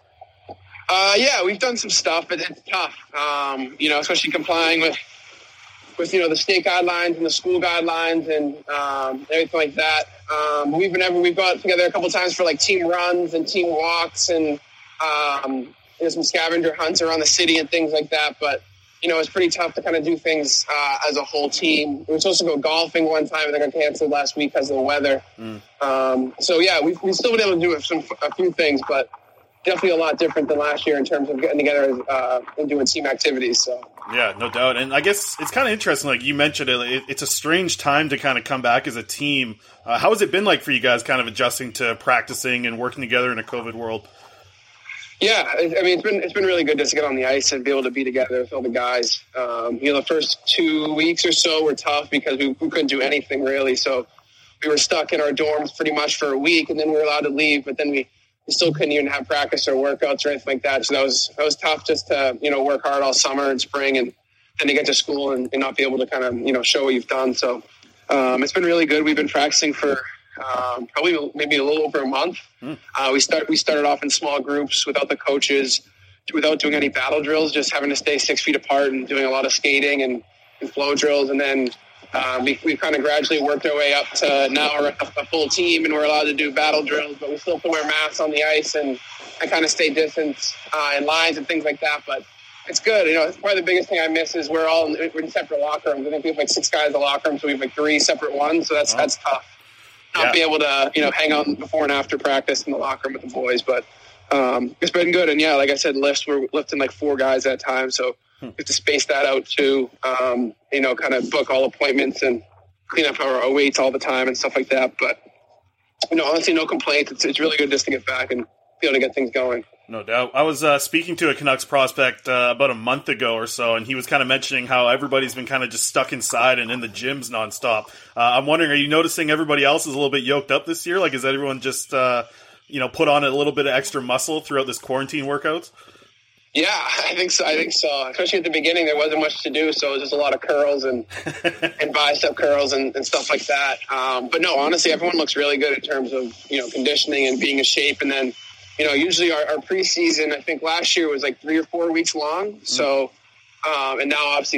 Yeah, we've done some stuff, but it's tough. Especially complying with the state guidelines and the school guidelines and everything like that. We've got together a couple times for like team runs and team walks and some scavenger hunts around the city and things like that. But it's pretty tough to kind of do things as a whole team. We were supposed to go golfing one time, and they got canceled last week because of the weather. So yeah, we've still been able to do a few things, but definitely a lot different than last year in terms of getting together and doing team activities. So yeah, no doubt. And I guess it's kind of interesting, like you mentioned it, it's a strange time to kind of come back as a team. How has it been like for you guys kind of adjusting to practicing and working together in a COVID world? Yeah, I mean, it's been really good just to get on the ice and be able to be together with all the guys. The first 2 weeks or so were tough because we couldn't do anything really. So we were stuck in our dorms pretty much for a week, and then we were allowed to leave, but then we still couldn't even have practice or workouts or anything like that. So that was tough just to, work hard all summer and spring and then to get to school and not be able to kind of, show what you've done. So it's been really good. We've been practicing for probably maybe a little over a month. We started off in small groups without the coaches, without doing any battle drills, just having to stay 6 feet apart and doing a lot of skating and flow drills. And then we've kind of gradually worked our way up to now we're a full team and we're allowed to do battle drills, but we still have to wear masks on the ice and kind of stay distance in lines and things like that. But it's good. Probably the biggest thing I miss is we're in separate locker rooms. I think we have like 6 guys in the locker room, so we have like 3 separate ones. So that's tough. Not be able to, hang out before and after practice in the locker room with the boys. But it's been good. And yeah, like I said, we're lifting like 4 guys at a time. So we have to space that out too, kind of book all appointments and clean up our weights all the time and stuff like that. But, honestly, no complaints. It's really good just to get back and be able to get things going. No doubt. I was speaking to a Canucks prospect about a month ago or so, and he was kind of mentioning how everybody's been kind of just stuck inside and in the gyms nonstop. I'm wondering, are you noticing everybody else is a little bit yoked up this year? Like, is everyone just, put on a little bit of extra muscle throughout this quarantine workouts? Yeah, I think so. Especially at the beginning, there wasn't much to do, so it was just a lot of curls and bicep curls and stuff like that. But no, honestly, everyone looks really good in terms of conditioning and being in shape. And then usually our preseason, I think last year was like 3 or 4 weeks long. So and now obviously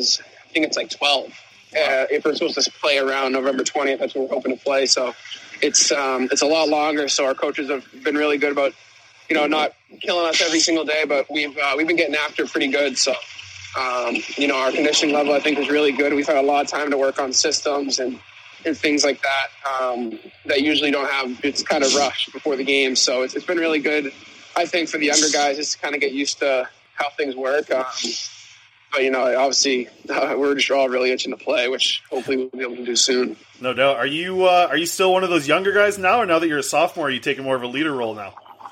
I think it's like 12. If we're supposed to play around November 20th, that's what we're hoping to play. So it's a lot longer. So our coaches have been really good about not killing us every single day, but we've been getting after it pretty good. So, our conditioning level, I think, is really good. We've had a lot of time to work on systems and things like that that usually don't have. It's kind of rushed before the game. So it's been really good, I think, for the younger guys just to kind of get used to how things work. But But, obviously we're just all really itching to play, which hopefully we'll be able to do soon. No doubt. Are you still one of those younger guys now, or now that you're a sophomore, are you taking more of a leader role now?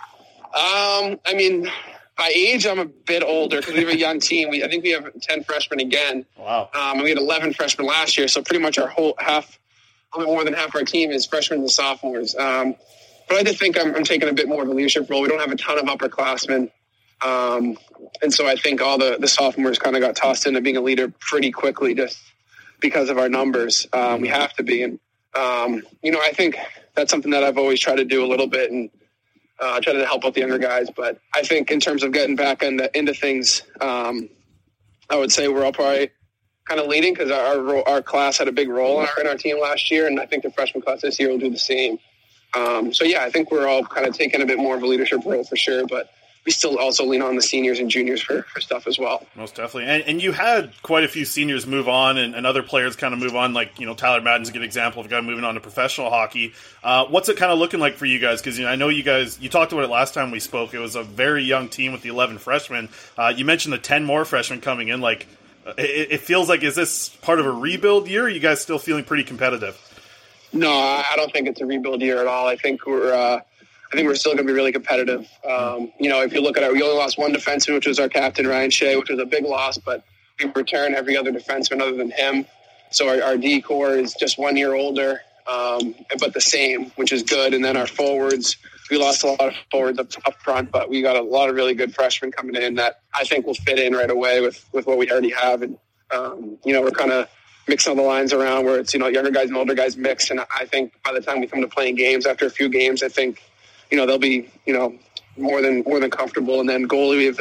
By age, I'm a bit older because we have a young team. I think we have 10 freshmen again. Wow. And we had 11 freshmen last year, so pretty much our whole a little more than half our team is freshmen and sophomores. But I just think I'm taking a bit more of a leadership role. We don't have a ton of upperclassmen. And so I think all the sophomores kind of got tossed into being a leader pretty quickly just because of our numbers. We have to be. And, I think that's something that I've always tried to do a little bit and try to help out the younger guys. But I think in terms of getting back into things, I would say we're all probably kind of leading because our class had a big role in our team last year. And I think the freshman class this year will do the same. I think we're all kind of taking a bit more of a leadership role for sure. But we still also lean on the seniors and juniors for stuff as well. Most definitely. And you had quite a few seniors move on and other players kind of move on, like, Tyler Madden's a good example of a guy moving on to professional hockey. What's it kind of looking like for you guys? Because I know you talked about it last time we spoke. It was a very young team with the 11 freshmen. You mentioned the 10 more freshmen coming in. Like, it feels like, is this part of a rebuild year, or are you guys still feeling pretty competitive? No, I don't think it's a rebuild year at all. I think we're still going to be really competitive. If you look at we only lost one defenseman, which was our captain, Ryan Shea, which was a big loss, but we return every other defenseman other than him. So our D core is just 1 year older, but the same, which is good. And then our forwards, we lost a lot of forwards up front, but we got a lot of really good freshmen coming in that I think will fit in right away with what we already have. And, we're kind of mixing all the lines around where it's, younger guys and older guys mix. And I think by the time we come to playing games, after a few games, I think, they'll be, more than comfortable. And then goalie, we have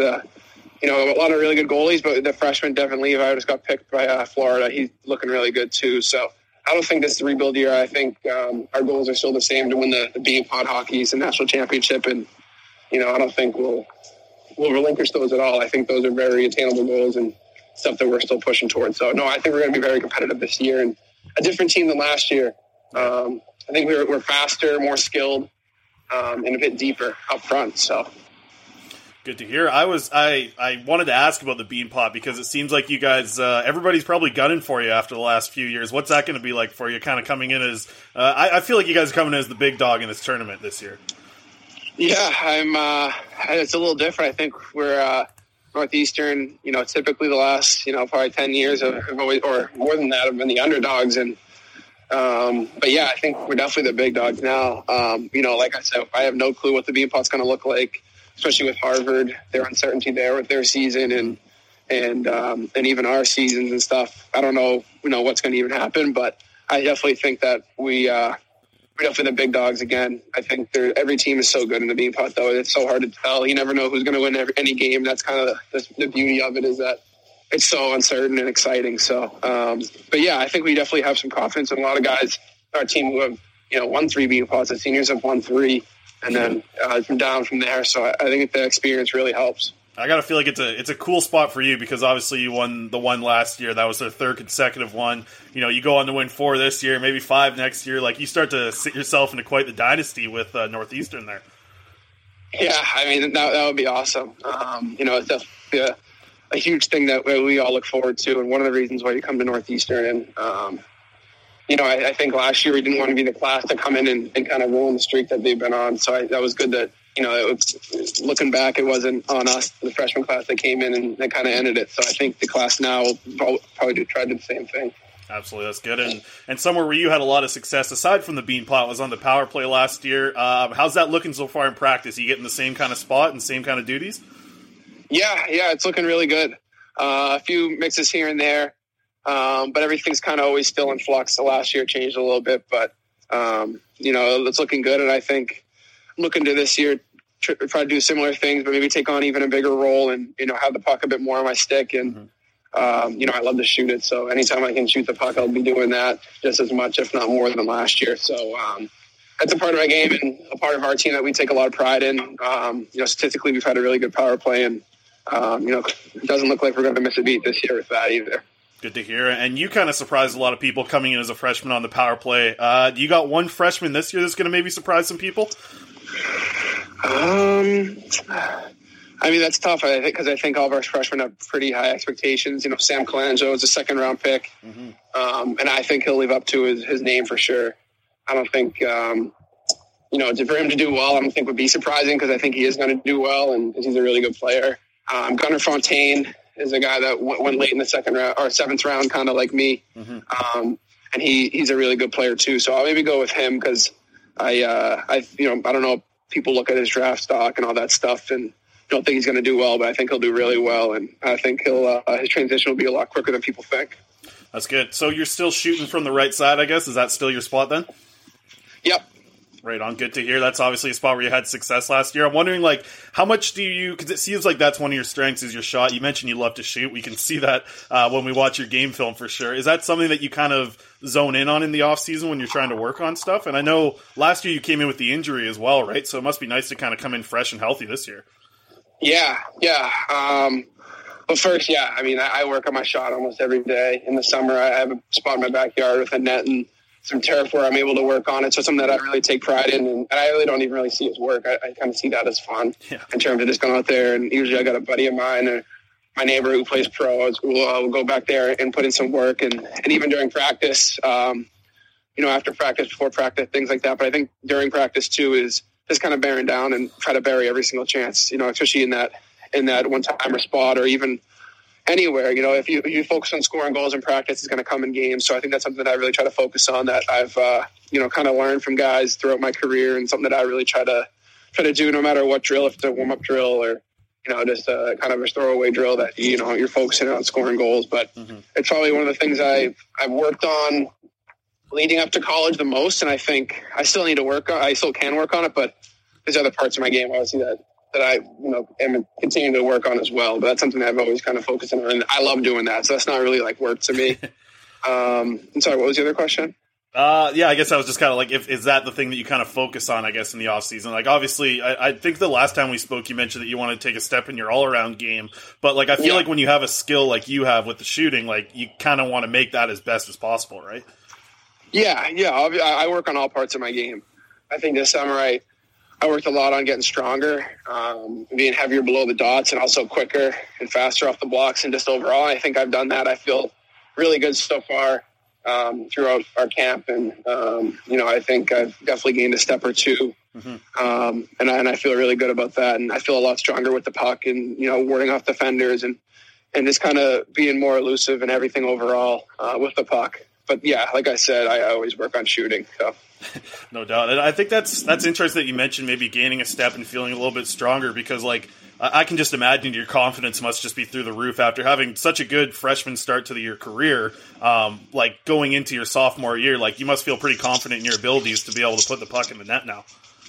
a lot of really good goalies, but the freshman Devin Levi just got picked by Florida. He's looking really good too. So I don't think this is a rebuild year. I think our goals are still the same to win the Beanpot Hockey and national championship. And, I don't think we'll relinquish those at all. I think those are very attainable goals and stuff that we're still pushing towards. So no, I think we're going to be very competitive this year and a different team than last year. I think we're faster, more skilled, and a bit deeper up front. So good to hear. I wanted to ask about the Beanpot because it seems like you guys, everybody's probably gunning for you after the last few years. What's that going to be like for you, kind of coming in as, I feel like you guys are coming in as the big dog in this tournament this year. Yeah, it's a little different. I think we're Northeastern, typically the last, probably 10 years have always, or more than that, have been the underdogs. And, but yeah, I think we're definitely the big dogs now. Like I said, I have no clue what the Beanpot's going to look like, especially with Harvard, their uncertainty there with their season and even our seasons and stuff. I don't know, what's going to even happen, but I definitely think that we're definitely the big dogs again. I think every team is so good in the Beanpot, though. It's so hard to tell. You never know who's going to win any game. That's kind of the beauty of it, is that it's so uncertain and exciting. So, but yeah, I think we definitely have some confidence in a lot of guys on our team who have, won 3 Beanpots. The seniors have won 3, and then down from there. So I think the experience really helps. I gotta feel like it's a cool spot for you because obviously you won the one last year. That was their 3rd consecutive one. You go on to win 4 this year, maybe 5 next year. Like, you start to sit yourself into quite the dynasty with Northeastern there. Yeah, I mean, that would be awesome. It's definitely a huge thing that we all look forward to, and one of the reasons why you come to Northeastern. And I think last year we didn't want to be the class to come in and kind of ruin the streak that they've been on. So that was good that. Looking back, it wasn't on us, the freshman class that came in and that kind of ended it. So I think the class now will probably try to do the same thing. Absolutely, that's good. And somewhere where you had a lot of success, aside from the Beanpot, was on the power play last year. How's that looking so far in practice? Are you getting the same kind of spot and same kind of duties? Yeah, it's looking really good. A few mixes here and there, but everything's kind of always still in flux. The last year changed a little bit, but it's looking good, and I think looking to this year, try to do similar things, but maybe take on even a bigger role and, have the puck a bit more on my stick. And, I love to shoot it. So anytime I can shoot the puck, I'll be doing that just as much, if not more than last year. So that's a part of my game and a part of our team that we take a lot of pride in. Statistically, we've had a really good power play, and, it doesn't look like we're going to miss a beat this year with that either. Good to hear. And you kind of surprised a lot of people coming in as a freshman on the power play. You got one freshman this year that's going to maybe surprise some people? I I mean, that's tough. Because I think all of our freshmen have pretty high expectations. Sam Colangelo is a second-round pick, and I think he'll live up to his name for sure. I don't think, for him to do well, I don't think would be surprising because I think he is going to do well and he's a really good player. Gunnar Fontaine is a guy that went late in the second round or seventh round, kind of like me, and he's a really good player too. So I'll maybe go with him because I don't know if people look at his draft stock and all that stuff and don't think he's going to do well, but I think he'll do really well, and I think his transition will be a lot quicker than people think. That's good. So you're still shooting from the right side, I guess? Is that still your spot then? Yep. Right on. Good to hear. That's obviously a spot where you had success last year. I'm wondering, how much do you, because it seems like that's one of your strengths is your shot. You mentioned you love to shoot. We can see that when we watch your game film for sure. Is that something that you kind of zone in on in the off season when you're trying to work on stuff? And I know last year you came in with the injury as well, right? So it must be nice to kind of come in fresh and healthy this year. Yeah. But first, I work on my shot almost every day. In the summer, I have a spot in my backyard with a net and some turf where I'm able to work on it. So it's something that I really take pride in, and I really don't even really see as work. I kind of see that as fun in terms of just going out there. And usually I got a buddy of mine or my neighbor who plays pro. We'll go back there and put in some work, and even during practice, after practice, before practice, things like that. But I think during practice too is just kind of bearing down and try to bury every single chance, especially in that one-timer spot or even anywhere. If you focus on scoring goals in practice, it's going to come in games. So I think that's something that I really try to focus on, that I've, kind of learned from guys throughout my career, and something that I really try to do no matter what drill, if it's a warm-up drill or, just a kind of a throwaway drill that, you're focusing on scoring goals. But it's probably one of the things I've worked on leading up to college the most. And I think I still need to work on, I still can work on it, but there's other parts of my game, obviously, that I, am continuing to work on as well. But that's something that I've always kind of focused on, and I love doing that. So that's not really work to me. I'm sorry, what was the other question? I guess I was just kind of is that the thing that you kind of focus on, I guess, in the off season? Obviously, I think the last time we spoke, you mentioned that you want to take a step in your all around game. But I feel like when you have a skill like you have with the shooting, you kind of want to make that as best as possible, right? Yeah. I work on all parts of my game. I think this summer I worked a lot on getting stronger, being heavier below the dots, and also quicker and faster off the blocks. And just overall, I think I've done that. I feel really good so far throughout our camp. And, I think I've definitely gained a step or two. And I feel really good about that. And I feel a lot stronger with the puck and, warding off defenders and just kind of being more elusive and everything overall with the puck. But yeah, like I said, I always work on shooting. So. No doubt. And I think that's interesting that you mentioned maybe gaining a step and feeling a little bit stronger, because I can just imagine your confidence must just be through the roof after having such a good freshman start to your career. Going into your sophomore year, you must feel pretty confident in your abilities to be able to put the puck in the net now.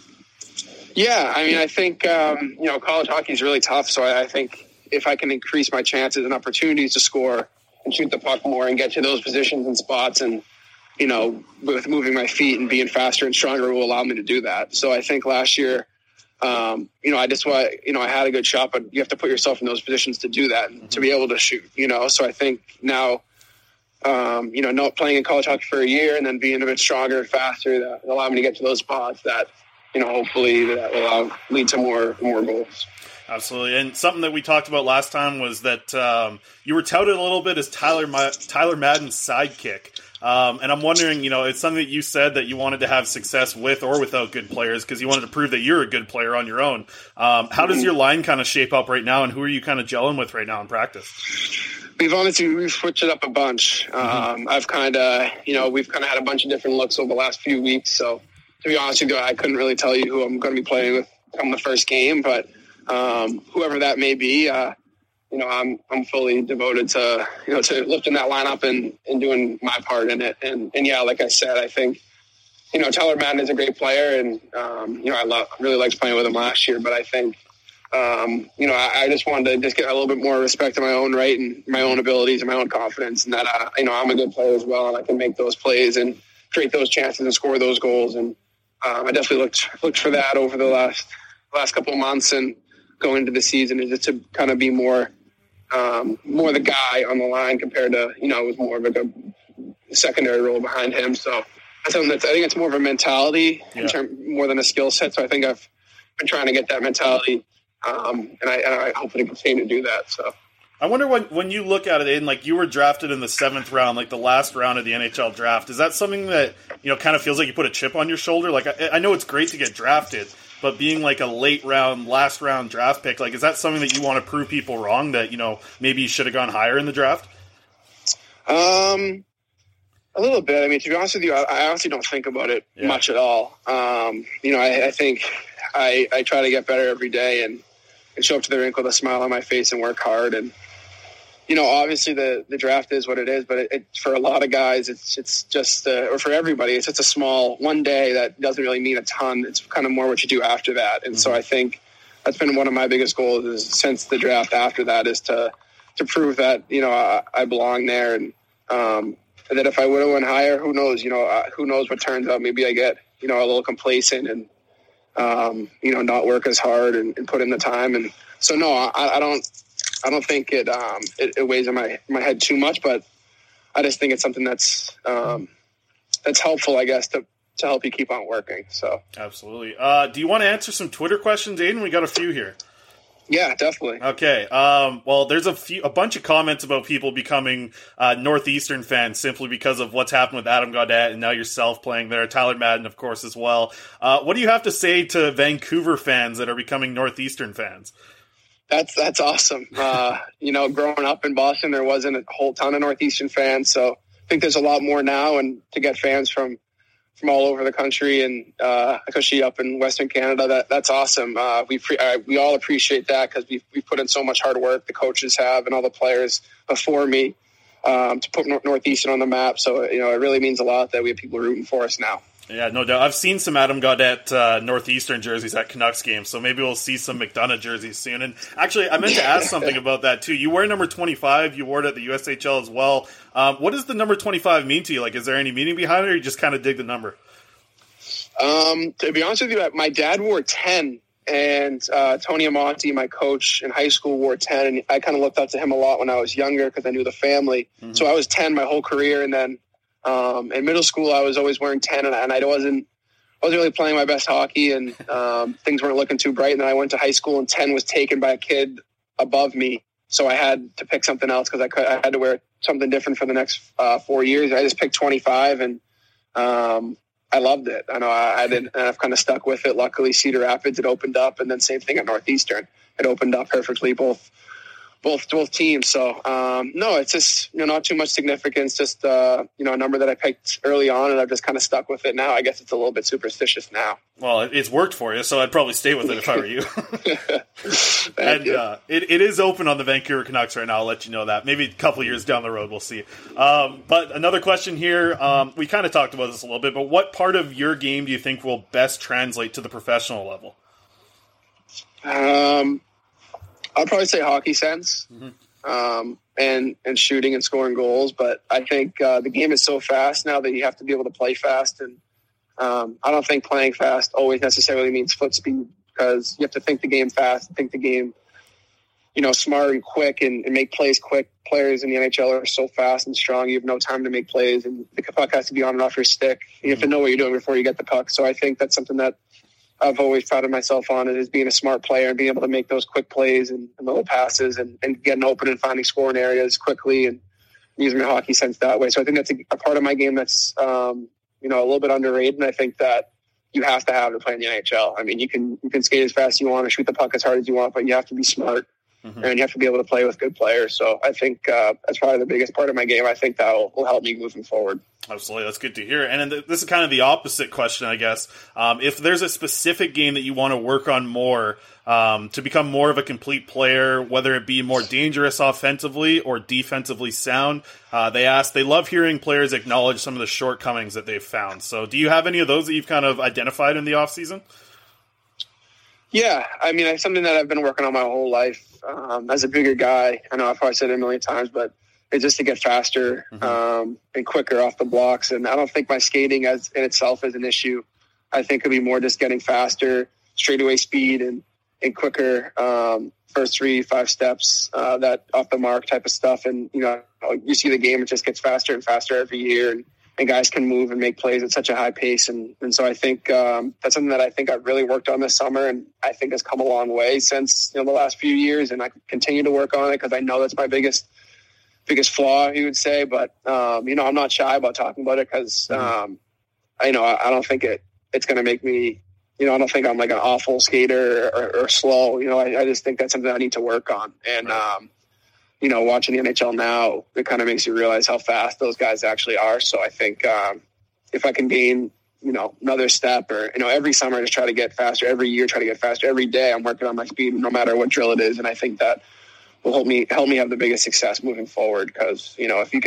Yeah, I think college hockey is really tough. So I think if I can increase my chances and opportunities to score and shoot the puck more and get to those positions and spots, and with moving my feet and being faster and stronger will allow me to do that. So I think last year, I had a good shot, but you have to put yourself in those positions to do that and to be able to shoot, So I think now, not playing in college hockey for a year and then being a bit stronger and faster, that will allow me to get to those spots that, hopefully that will lead to more goals. Absolutely. And something that we talked about last time was that you were touted a little bit as Tyler Madden's sidekick. And I'm wondering, it's something that you said that you wanted to have success with or without good players because you wanted to prove that you're a good player on your own. How does your line kind of shape up right now, and who are you kind of gelling with right now in practice? We've switched it up a bunch. I've kind of, we've kind of had a bunch of different looks over the last few weeks. So to be honest with you, I couldn't really tell you who I'm going to be playing with come the first game, but whoever that may be, I'm fully devoted to, to lifting that lineup and doing my part in it. And yeah, like I said, I think, Tyler Madden is a great player, and, I really liked playing with him last year, but I think, I just wanted to just get a little bit more respect in my own right and my own abilities and my own confidence, and that, I'm a good player as well, and I can make those plays and create those chances and score those goals. And I definitely looked for that over the last couple of months, and going into the season is just to kind of be more the guy on the line compared to, it was more of a secondary role behind him. So I think it's more of a mentality more than a skill set. So I think I've been trying to get that mentality And I hope to continue to do that. So I wonder when you look at it, Aiden, like you were drafted in the 7th round, like the last round of the NHL draft. Is that something that, kind of feels like you put a chip on your shoulder? Like I know it's great to get drafted, but being like a last round draft pick, like is that something that you want to prove people wrong that, maybe you should have gone higher in the draft? A little bit. I mean, to be honest with you, I honestly don't think about it much at all. I think I try to get better every day and show up to the rink with a smile on my face and work hard. And, obviously the draft is what it is, but it for a lot of guys, it's just, or for everybody, it's just a small one day that doesn't really mean a ton. It's kind of more what you do after that. And so I think that's been one of my biggest goals is since the draft after that is to prove that, I belong there. And that if I would have went higher, who knows, who knows what turns out. Maybe I get, a little complacent and, not work as hard and put in the time. And so, no, I don't think it weighs in my head too much, but I just think it's something that's helpful, I guess, to help you keep on working. So absolutely. Do you want to answer some Twitter questions, Aiden? We got a few here. Yeah, definitely. Okay. Well, there's a bunch of comments about people becoming Northeastern fans simply because of what's happened with Adam Gaudette and now yourself playing there. Tyler Madden, of course, as well. What do you have to say to Vancouver fans that are becoming Northeastern fans? That's awesome. Growing up in Boston, there wasn't a whole ton of Northeastern fans, so I think there's a lot more now. And to get fans from all over the country and especially up in Western Canada, that's awesome. We all appreciate that because we've put in so much hard work. The coaches have and all the players before me to put Northeastern on the map. So it really means a lot that we have people rooting for us now. Yeah, no doubt. I've seen some Adam Gaudette Northeastern jerseys at Canucks games, so maybe we'll see some McDonough jerseys soon. And actually, I meant to ask something about that too. You wear number 25. You wore it at the USHL as well. What does the number 25 mean to you? Like, is there any meaning behind it, or you just kind of dig the number? To be honest with you, my dad wore 10, and Tony Amonte, my coach in high school, wore 10, and I kind of looked up to him a lot when I was younger because I knew the family. Mm-hmm. So I was 10 my whole career, and then in middle school, I was always wearing 10, and I wasn't really playing my best hockey, and things weren't looking too bright. And then I went to high school, and 10 was taken by a kid above me, so I had to pick something else because I had to wear something different for the next 4 years. I just picked 25, and I loved it. I know I didn't, and I've kind of stuck with it. Luckily, Cedar Rapids, it opened up, and then same thing at Northeastern. It opened up perfectly, both teams. So, no, it's just, not too much significance, just, a number that I picked early on, and I've just kind of stuck with it now. I guess it's a little bit superstitious now. Well, it's worked for you, so I'd probably stay with it if I were you. And it is open on the Vancouver Canucks right now. I'll let you know that. Maybe a couple years down the road, we'll see. But another question here. We kind of talked about this a little bit, but what part of your game do you think will best translate to the professional level? I'll probably say hockey sense, and shooting and scoring goals. But I think the game is so fast now that you have to be able to play fast. And I don't think playing fast always necessarily means foot speed, because you have to think the game fast, think the game, smart and quick and make plays quick. Players in the NHL are so fast and strong. You have no time to make plays, and the puck has to be on and off your stick. You have to know what you're doing before you get the puck. So I think that's something that I've always prided myself on, is being a smart player and being able to make those quick plays and little passes and getting open and finding scoring areas quickly and using my hockey sense that way. So I think that's a part of my game that's, a little bit underrated. And I think that you have to have to play in the NHL. I mean, you can skate as fast as you want or shoot the puck as hard as you want, but you have to be smart and you have to be able to play with good players. So I think that's probably the biggest part of my game. I think that will help me moving forward. Absolutely. That's good to hear. And this is kind of the opposite question, I guess. If there's a specific game that you want to work on more to become more of a complete player, whether it be more dangerous offensively or defensively sound, they love hearing players acknowledge some of the shortcomings that they've found. So do you have any of those that you've kind of identified in the offseason? Yeah. I mean, it's something that I've been working on my whole life. As a bigger guy, I know I've probably said it a million times, but it's just to get faster and quicker off the blocks. And I don't think my skating in itself is an issue. I think it'd be more just getting faster, straightaway speed and quicker first 3-5 steps, that off the mark type of stuff. And, you see the game, it just gets faster and faster every year. And and guys can move and make plays at such a high pace. And so I think that's something that I think I've really worked on this summer, and I think has come a long way since the last few years. And I continue to work on it because I know that's my biggest flaw, you would say. But I'm not shy about talking about it because I don't think it's going to make me. I don't think I'm like an awful skater or slow. I just think that's something I need to work on. And watching the NHL now, it kind of makes you realize how fast those guys actually are. So I think if I can gain, another step, or every summer just try to get faster, every year try to get faster, every day I'm working on my speed, no matter what drill it is, and I think that will help me have the biggest success moving forward. Because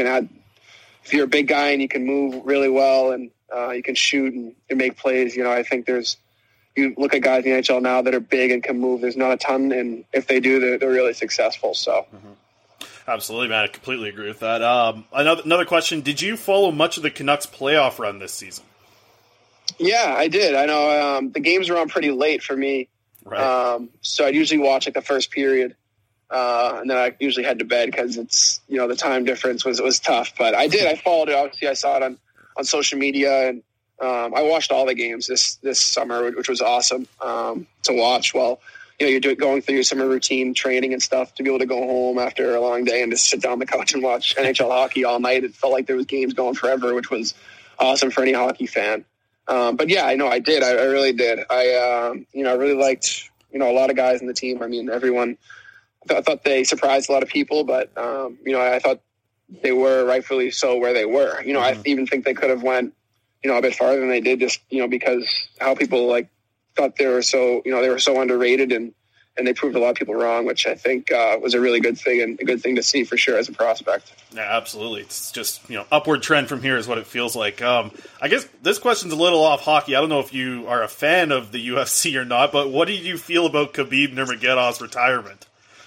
if you're a big guy and you can move really well and you can shoot and make plays, I think you look at guys in the NHL now that are big and can move. There's not a ton, and if they do, they're really successful. So. Absolutely, man. I completely agree with that. Another question. Did you follow much of the Canucks playoff run this season? Yeah, I did. I know the games were on pretty late for me. Right. So I'd usually watch the first period, and then I usually head to bed because it's, the time difference was tough. But I did. I followed it. Obviously, I saw it on social media, and I watched all the games this summer, which was awesome to watch. Well, you're going through your summer routine training and stuff to be able to go home after a long day and just sit down on the couch and watch NHL hockey all night. It felt like there was games going forever, which was awesome for any hockey fan. But yeah, I know I did. I really did. I really liked, a lot of guys in the team. I mean, everyone, I thought they surprised a lot of people, but, I thought they were rightfully so where they were. I even think they could have went, a bit farther than they did just, because how people thought they were so underrated, and they proved a lot of people wrong, which I think was a really good thing, and a good thing to see for sure as a prospect. Yeah, absolutely. It's just, upward trend from here is what it feels like. I guess this question's a little off hockey. I don't know if you are a fan of the UFC or not, but what did you feel about Khabib Nurmagomedov's retirement?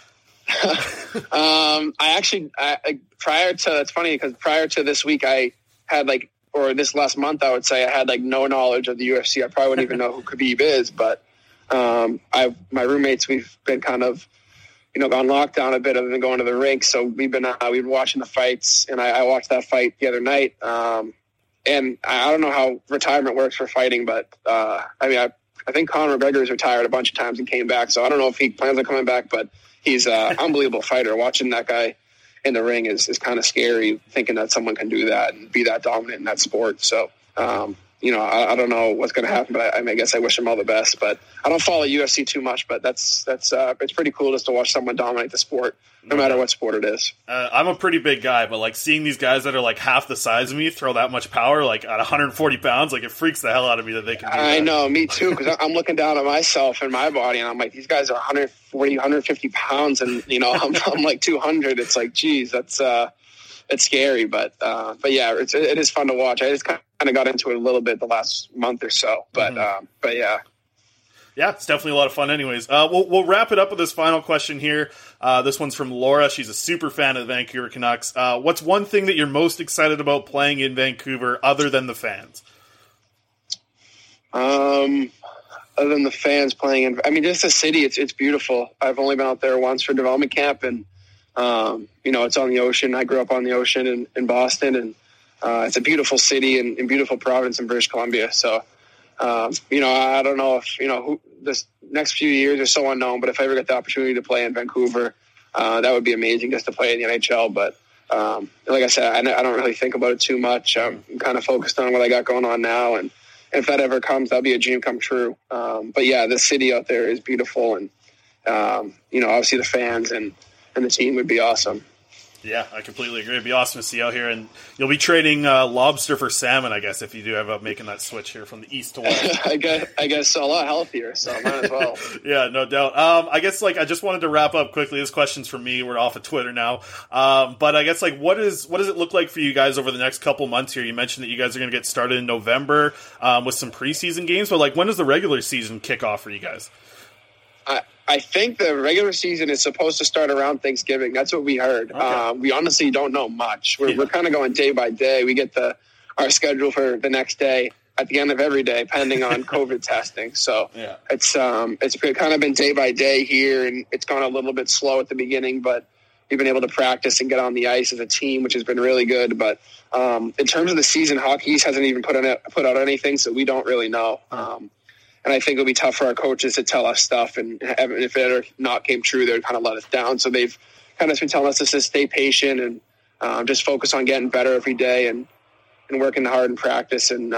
It's funny because prior to this week, I had or this last month, I would say I had no knowledge of the UFC. I probably wouldn't even know who Khabib is, but my roommates, we've been kind of, on lockdown a bit other than going to the rink. So we've been watching the fights, and I watched that fight the other night. And I don't know how retirement works for fighting, but I think Conor McGregor's retired a bunch of times and came back. So I don't know if he plans on coming back, but he's an unbelievable fighter. Watching that guy in the ring is kind of scary, thinking that someone can do that and be that dominant in that sport. So, I don't know what's going to happen, but I guess I wish him all the best. But I don't follow UFC too much, but that's it's pretty cool just to watch someone dominate the sport, no matter what sport it is. I'm a pretty big guy, but seeing these guys that are half the size of me throw that much power, at 140 pounds, it freaks the hell out of me that they can do that. I know, me too, because I'm looking down at myself and my body, and I'm like, these guys are 140, 150 pounds, and I'm 200. It's geez, that's it's scary, but yeah, it is fun to watch. I just kind of got into it a little bit the last month or so, but yeah. Yeah, it's definitely a lot of fun anyways. We'll wrap it up with this final question here. This one's from Laura. She's a super fan of the Vancouver Canucks. What's one thing that you're most excited about playing in Vancouver other than the fans? Other than the fans playing in, just the city, it's beautiful. I've only been out there once for development camp, and it's on the ocean. I grew up on the ocean in Boston, and it's a beautiful city and beautiful province in British Columbia. So, I don't know if, this next few years are so unknown, but if I ever get the opportunity to play in Vancouver, that would be amazing just to play in the NHL. But like I said, I don't really think about it too much. I'm kind of focused on what I got going on now, and if that ever comes, that'll be a dream come true. But yeah, the city out there is beautiful, and obviously the fans and the team would be awesome. Yeah, I completely agree. It'd be awesome to see out here, and you'll be trading lobster for salmon, I guess, if you do have up making that switch here from the east to west. I guess so. A lot healthier, so might as well. Yeah, no doubt. I guess I just wanted to wrap up quickly. This question's from me. We're off of Twitter now, but I guess what does it look like for you guys over the next couple months here? You mentioned that you guys are going to get started in November with some preseason games, but when does the regular season kick off for you guys? I think the regular season is supposed to start around Thanksgiving. That's what we heard. Okay. We honestly don't know much. We're kind of going day by day. We get our schedule for the next day at the end of every day, depending on COVID testing. So it's kind of been day by day here, and it's gone a little bit slow at the beginning, but we've been able to practice and get on the ice as a team, which has been really good. But in terms of the season, Hockey East hasn't even put out anything, so we don't really know. And I think it'll be tough for our coaches to tell us stuff. And if it ever not came true, they would kind of let us down. So they've kind of been telling us to just stay patient and just focus on getting better every day and working hard in practice. And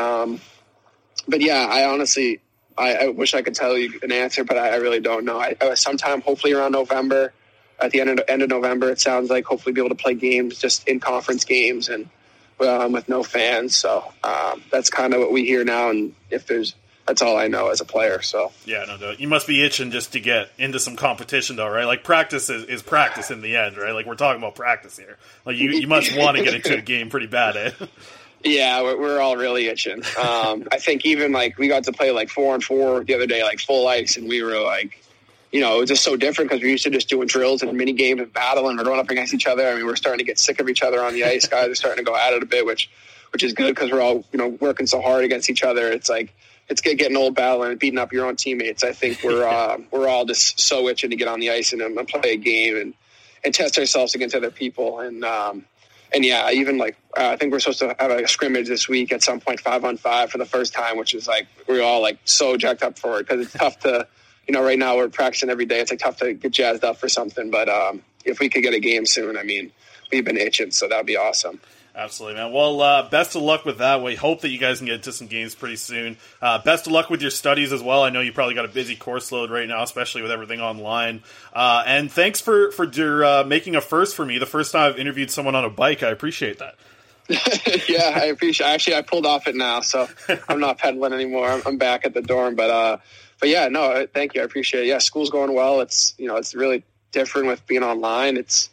but yeah, I honestly, I wish I could tell you an answer, but I really don't know. Sometime, hopefully around November, at the end of November, it sounds like, hopefully be able to play games, just in conference games and with no fans. So that's kind of what we hear now. And that's all I know as a player. So yeah, no doubt. You must be itching just to get into some competition, though, right? Like, practice is practice in the end, right? Like, we're talking about practice here. Like, you must want to get into a game pretty bad, eh? Yeah, we're all really itching. I think even like we got to play like 4-on-4 the other day, like full ice, and we were like, it was just so different because we used to just doing drills and mini games and battling and going up against each other. I mean, we're starting to get sick of each other on the ice. Guys are starting to go at it a bit, which is good because we're all working so hard against each other. It's like, it's getting old battling and beating up your own teammates. I think we're all just so itching to get on the ice and play a game and test ourselves against other people. And yeah, even like I think we're supposed to have a scrimmage this week at some point, 5-on-5 for the first time, which is like we're all like so jacked up for it because it's tough to, right now we're practicing every day. It's like tough to get jazzed up for something. But if we could get a game soon, I mean, we've been itching, so that'd be awesome. Absolutely, man. Well, best of luck with that. We hope that you guys can get to some games pretty soon. Best of luck with your studies as well. I know you probably got a busy course load right now, especially with everything online. And thanks for making a first for me. The first time I've interviewed someone on a bike. I appreciate that. Yeah, I appreciate it. Actually, I pulled off it now, so I'm not pedaling anymore. I'm back at the dorm. But yeah, no, thank you. I appreciate it. Yeah, school's going well. It's, it's really different with being online. It's,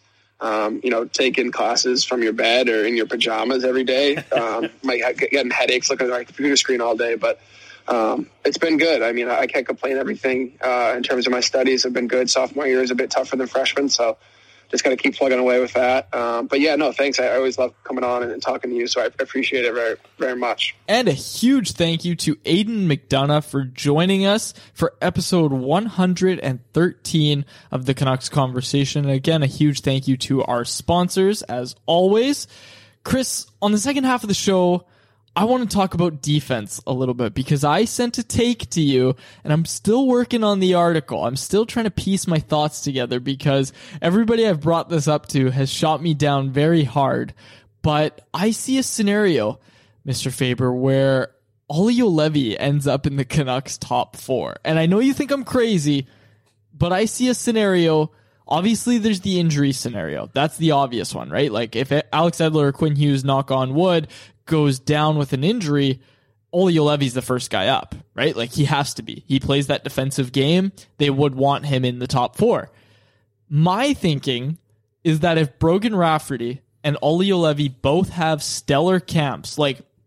taking classes from your bed or in your pajamas every day. Might getting headaches looking at my computer screen all day, but it's been good. I mean, I can't complain. Everything in terms of my studies have been good. Sophomore year is a bit tougher than freshman, so just got to keep plugging away with that. But yeah, no, thanks. I always love coming on and talking to you, so I appreciate it very, very much. And a huge thank you to Aidan McDonough for joining us for episode 113 of the Canucks Conversation. And again, a huge thank you to our sponsors, as always. Chris, on the second half of the show, I want to talk about defense a little bit because I sent a take to you and I'm still working on the article. I'm still trying to piece my thoughts together because everybody I've brought this up to has shot me down very hard. But I see a scenario, Mr. Faber, where Olli Juolevi ends up in the Canucks top 4. And I know you think I'm crazy, but I see a scenario. Obviously, there's the injury scenario. That's the obvious one, right? Like if Alex Edler or Quinn Hughes, knock on wood, goes down with an injury, Olli Juolevi's the first guy up, right? Like he has to be. He plays that defensive game. They would want him in the top 4. My thinking is that if Brogan Rafferty and Olli Juolevi both have stellar camps,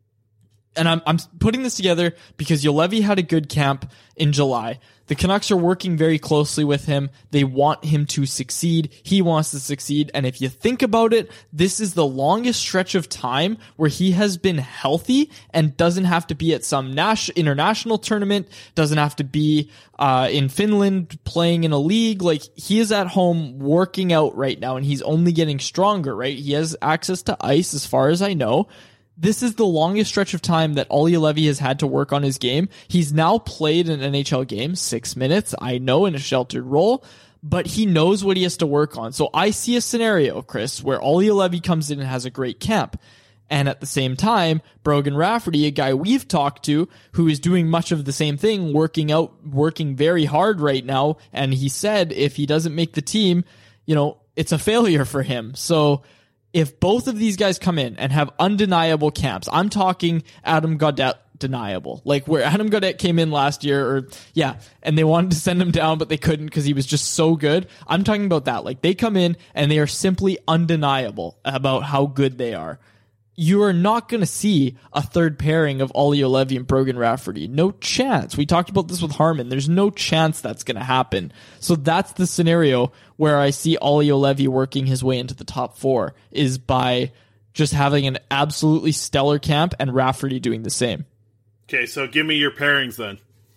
and I'm putting this together because Juolevi had a good camp in July. The Canucks are working very closely with him. They want him to succeed. He wants to succeed. And if you think about it, this is the longest stretch of time where he has been healthy and doesn't have to be at some international tournament, doesn't have to be in Finland playing in a league. Like, he is at home working out right now, and he's only getting stronger, right? He has access to ice as far as I know. This is the longest stretch of time that Olli Juolevi has had to work on his game. He's now played an NHL game, 6 minutes, I know, in a sheltered role, but he knows what he has to work on. So I see a scenario, Chris, where Olli Juolevi comes in and has a great camp. And at the same time, Brogan Rafferty, a guy we've talked to, who is doing much of the same thing, working very hard right now. And he said if he doesn't make the team, it's a failure for him. So if both of these guys come in and have undeniable camps, I'm talking Adam Gaudette deniable, like where Adam Gaudette came in last year, and they wanted to send him down, but they couldn't because he was just so good. I'm talking about that. Like, they come in and they are simply undeniable about how good they are. You are not going to see a third pairing of Olli Juolevi and Brogan Rafferty. No chance. We talked about this with Harman. There's no chance that's going to happen. So that's the scenario where I see Olli Juolevi working his way into the top 4, is by just having an absolutely stellar camp and Rafferty doing the same. Okay, so give me your pairings then.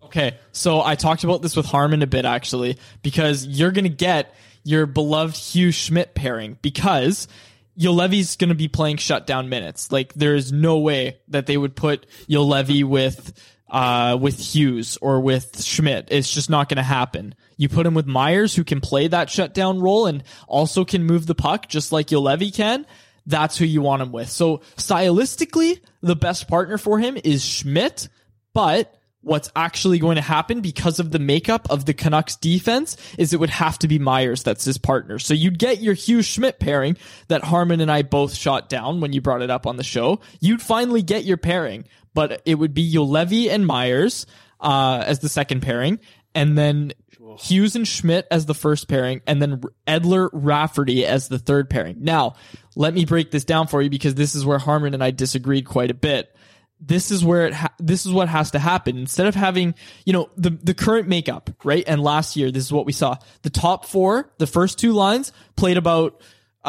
Okay, so I talked about this with Harmon a bit, actually, because you're going to get your beloved Hughes Schmidt pairing, because Juolevi's going to be playing shutdown minutes. Like, there is no way that they would put Juolevi with Hughes or with Schmidt. It's just not going to happen. You put him with Myers, who can play that shutdown role and also can move the puck just like Juolevi can. That's who you want him with. So stylistically, the best partner for him is Schmidt, but what's actually going to happen because of the makeup of the Canucks defense is it would have to be Myers that's his partner. So you'd get your Hughes Schmidt pairing that Harmon and I both shot down when you brought it up on the show. You'd finally get your pairing, but it would be Juolevi and Myers as the second pairing, and then Hughes and Schmidt as the first pairing, and then Edler Rafferty as the third pairing. Now, let me break this down for you, because this is where Harmon and I disagreed quite a bit. This is where this is what has to happen. Instead of having, the current makeup, right? And last year, this is what we saw. The top four, the first two lines played about,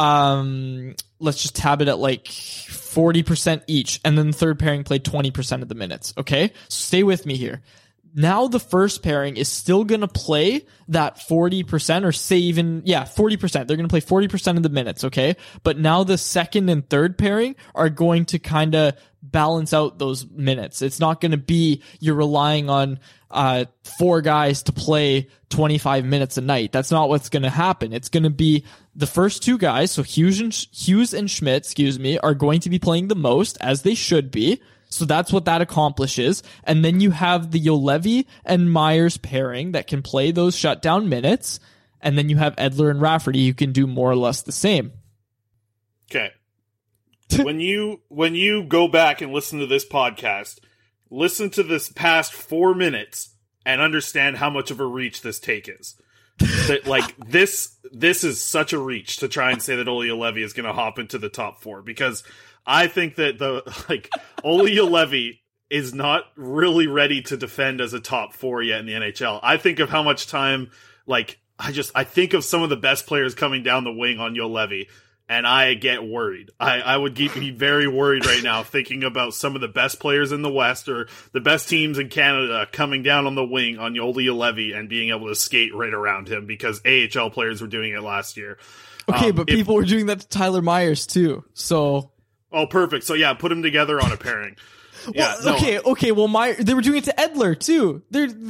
let's just tab it at like 40% each. And then the third pairing played 20% of the minutes. Okay. So stay with me here. Now the first pairing is still going to play that 40%, or say even, 40%. They're going to play 40% of the minutes, okay? But now the second and third pairing are going to kind of balance out those minutes. It's not going to be you're relying on four guys to play 25 minutes a night. That's not what's going to happen. It's going to be the first two guys, so Hughes and Schmidt, are going to be playing the most, as they should be. So that's what that accomplishes. And then you have the Juolevi and Myers pairing that can play those shutdown minutes. And then you have Edler and Rafferty who can do more or less the same. Okay. when you go back and listen to this podcast, listen to this past 4 minutes and understand how much of a reach this take is. That, like, this is such a reach to try and say that Olli Juolevi is going to hop into the top four, because I think that Olli Juolevi is not really ready to defend as a top four yet in the NHL. I think of how much time, I think of some of the best players coming down the wing on Juolevi, and I get worried. I would be very worried right now thinking about some of the best players in the West or the best teams in Canada coming down on the wing on Olli Juolevi and being able to skate right around him, because AHL players were doing it last year. Okay, but people were doing that to Tyler Myers too, so... Oh, perfect. So yeah, put them together on a pairing. Okay. Well, they were doing it to Edler too.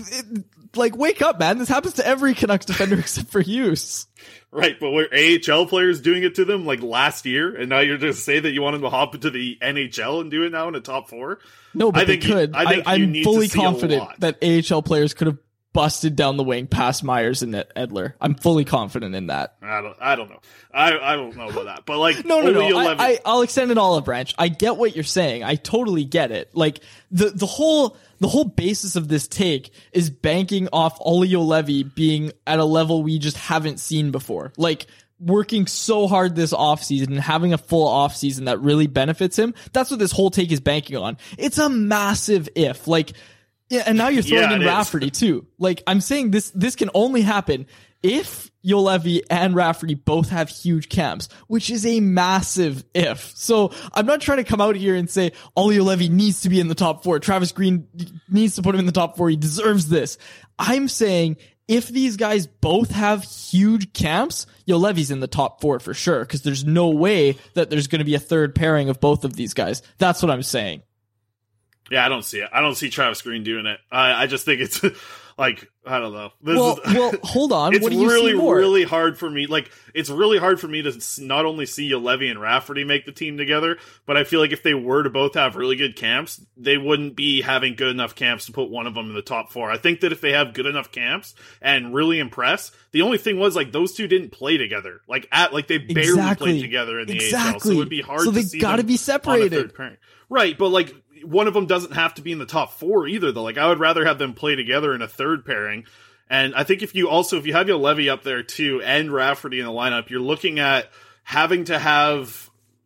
Wake up, man. This happens to every Canucks defender except for Hughes. Right, but were AHL players doing it to them last year, and now you're just say that you want them to hop into the NHL and do it now in the top four? No, but they could. I'm fully confident that AHL players could have busted down the wing past Myers and Edler. I'm fully confident in that. I don't know. I don't know about that. But no. I'll extend an olive branch. I get what you're saying. I totally get it. Like the whole basis of this take is banking off Olli Juolevi being at a level we just haven't seen before. Like, working so hard this offseason and having a full offseason that really benefits him. That's what this whole take is banking on. It's a massive if. Yeah, and now you're throwing in Rafferty too. I'm saying this can only happen if Juolevi and Rafferty both have huge camps, which is a massive if. So I'm not trying to come out here and say Olli Juolevi needs to be in the top four. Travis Green needs to put him in the top four. He deserves this. I'm saying if these guys both have huge camps, Juolevi's in the top four for sure, because there's no way that there's going to be a third pairing of both of these guys. That's what I'm saying. Yeah, I don't see it. I don't see Travis Green doing it. I just think it's I don't know. Well, hold on. It's what do you really, see more? really hard for me. It's really hard for me to not only see Juolevi and Rafferty make the team together, but I feel like if they were to both have really good camps, they wouldn't be having good enough camps to put one of them in the top four. I think that if they have good enough camps and really impress, the only thing was those two didn't play together. They barely played together in the AHL, so it would be hard. So they got to be separated, right? But one of them doesn't have to be in the top four either, though. I would rather have them play together in a third pairing. And I think if you have Juolevi up there too and Rafferty in the lineup, you're looking at having to have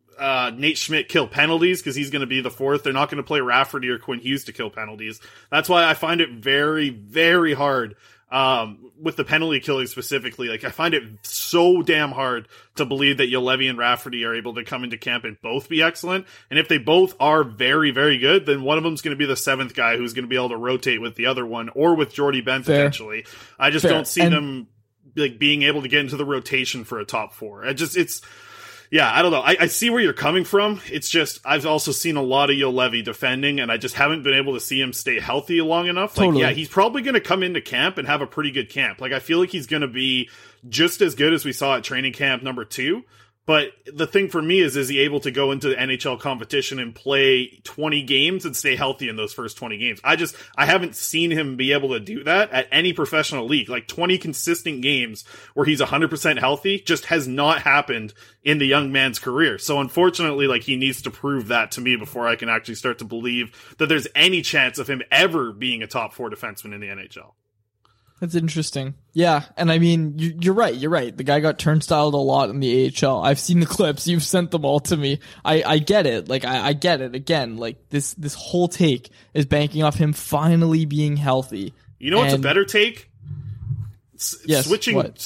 Nate Schmidt kill penalties, because he's going to be the fourth. They're not going to play Rafferty or Quinn Hughes to kill penalties. That's why I find it very, very hard with the penalty killing specifically, like I find it so damn hard to believe that Juolevi and Rafferty are able to come into camp and both be excellent. And if they both are very, very good, then one of them's going to be the seventh guy who's going to be able to rotate with the other one, or with Jordy Ben potentially. I just don't see them like being able to get into the rotation for a top four. Yeah, I don't know. I see where you're coming from. It's just, I've also seen a lot of Juolevi defending, and I just haven't been able to see him stay healthy long enough. Totally. Like, yeah, he's probably going to come into camp and have a pretty good camp. Like, I feel like he's going to be just as good as we saw at training camp number 2. But the thing for me is he able to go into the NHL competition and play 20 games and stay healthy in those first 20 games? I haven't seen him be able to do that at any professional league. Like 20 consistent games where he's 100% healthy just has not happened in the young man's career. So unfortunately, like, he needs to prove that to me before I can actually start to believe that there's any chance of him ever being a top 4 defenseman in the NHL. That's interesting. Yeah, and I mean, you're right. The guy got turnstiled a lot in the AHL. I've seen the clips. You've sent them all to me. I get it. Like, I get it. Again, like, this whole take is banking off him finally being healthy. You know what's a better take? Switching Olli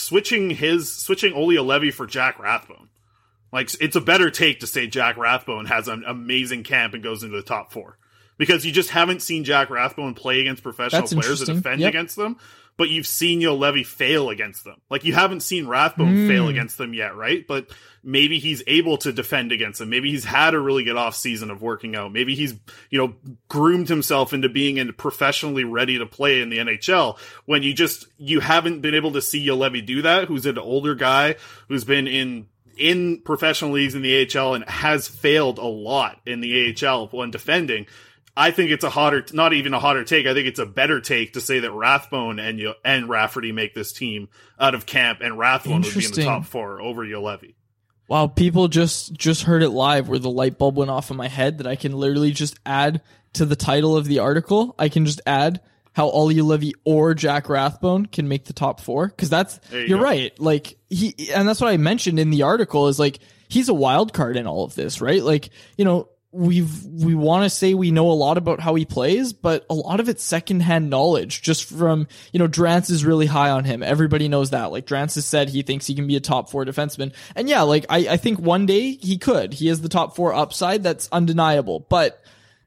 Juolevi for Jack Rathbone. Like, it's a better take to say Jack Rathbone has an amazing camp and goes into the top 4. Because you just haven't seen Jack Rathbone play against professional players and defend against them, but you've seen Juolevi fail against them. Like, you haven't seen Rathbone fail against them yet, right? But maybe he's able to defend against them. Maybe he's had a really good off season of working out. Maybe he's, groomed himself into being professionally ready to play in the NHL, when you haven't been able to see Juolevi do that, who's an older guy, who's been in professional leagues in the AHL and has failed a lot in the AHL when defending. I think it's not even a hotter take. I think it's a better take to say that Rathbone and Rafferty make this team out of camp, and Rathbone would be in the top 4 over Juolevi. Wow, people just heard it live where the light bulb went off in my head that I can literally just add to the title of the article. I can just add how Olli Juolevi or Jack Rathbone can make the top 4. Because you're right. Like, and that's what I mentioned in the article is, like, he's a wild card in all of this, right? Like, we want to say we know a lot about how he plays, but a lot of it's secondhand knowledge just from, Drance is really high on him. Everybody knows that. Like, Drance has said he thinks he can be a top 4 defenseman. And yeah, like, I think one day he could. He has the top 4 upside. That's undeniable. But,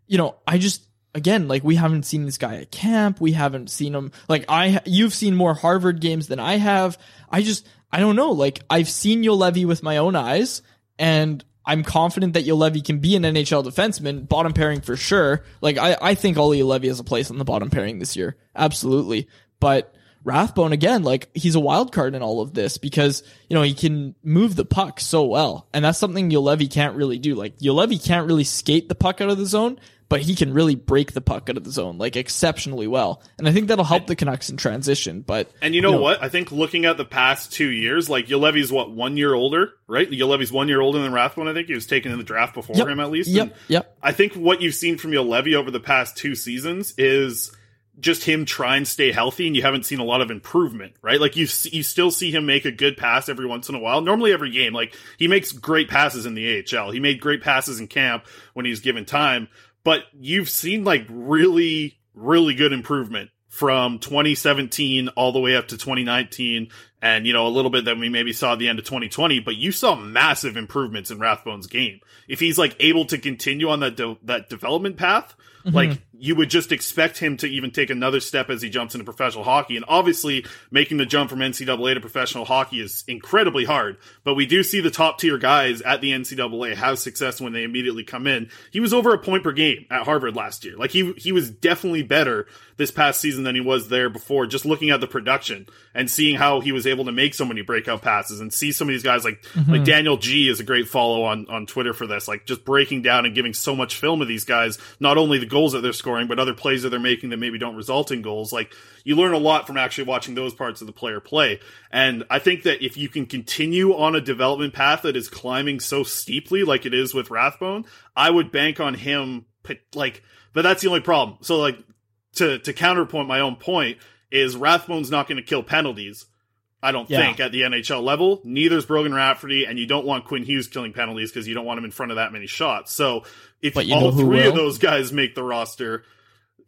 again, like, we haven't seen this guy at camp. We haven't seen him. Like, you've seen more Harvard games than I have. I don't know. Like, I've seen Juolevi with my own eyes, and I'm confident that Juolevi can be an NHL defenseman, bottom pairing for sure. Like, I think Olli Juolevi has a place on the bottom pairing this year. Absolutely. But Rathbone, again, like, he's a wild card in all of this because, he can move the puck so well. And that's something Juolevi can't really do. Like, Juolevi can't really skate the puck out of the zone, but he can really break the puck out of the zone, like, exceptionally well. And I think that'll help the Canucks in transition. And you know what? I think looking at the past 2 years, like, Juolevi's 1 year older, right? Juolevi's 1 year older than Rathbone, I think. He was taken in the draft before him, at least. Yep. I think what you've seen from Juolevi over the past 2 seasons is just him try and stay healthy, and you haven't seen a lot of improvement, right? Like, you still see him make a good pass every once in a while. Normally every game, like, he makes great passes in the AHL. He made great passes in camp when he's given time. But you've seen, like, really, really good improvement from 2017 all the way up to 2019, and, a little bit that we maybe saw at the end of 2020, but you saw massive improvements in Rathbone's game. If he's, like, able to continue on that development path, like, you would just expect him to even take another step as he jumps into professional hockey. And obviously, making the jump from NCAA to professional hockey is incredibly hard. But we do see the top tier guys at the NCAA have success when they immediately come in. He was over a point per game at Harvard last year. Like, he was definitely better this past season than he was there before, just looking at the production and seeing how he was able to make so many breakout passes and see some of these guys like Daniel G is a great follow on Twitter for this, like, just breaking down and giving so much film of these guys, not only the goals that they're scoring, but other plays that they're making that maybe don't result in goals. Like, you learn a lot from actually watching those parts of the player play. And I think that if you can continue on a development path that is climbing so steeply like it is with Rathbone, I would bank on him, like, but that's the only problem. So, like, to counterpoint my own point is Rathbone's not going to kill penalties, I don't think, at the NHL level. Neither's Brogan Rafferty, and you don't want Quinn Hughes killing penalties because you don't want him in front of that many shots. So if all 3 of those guys make the roster,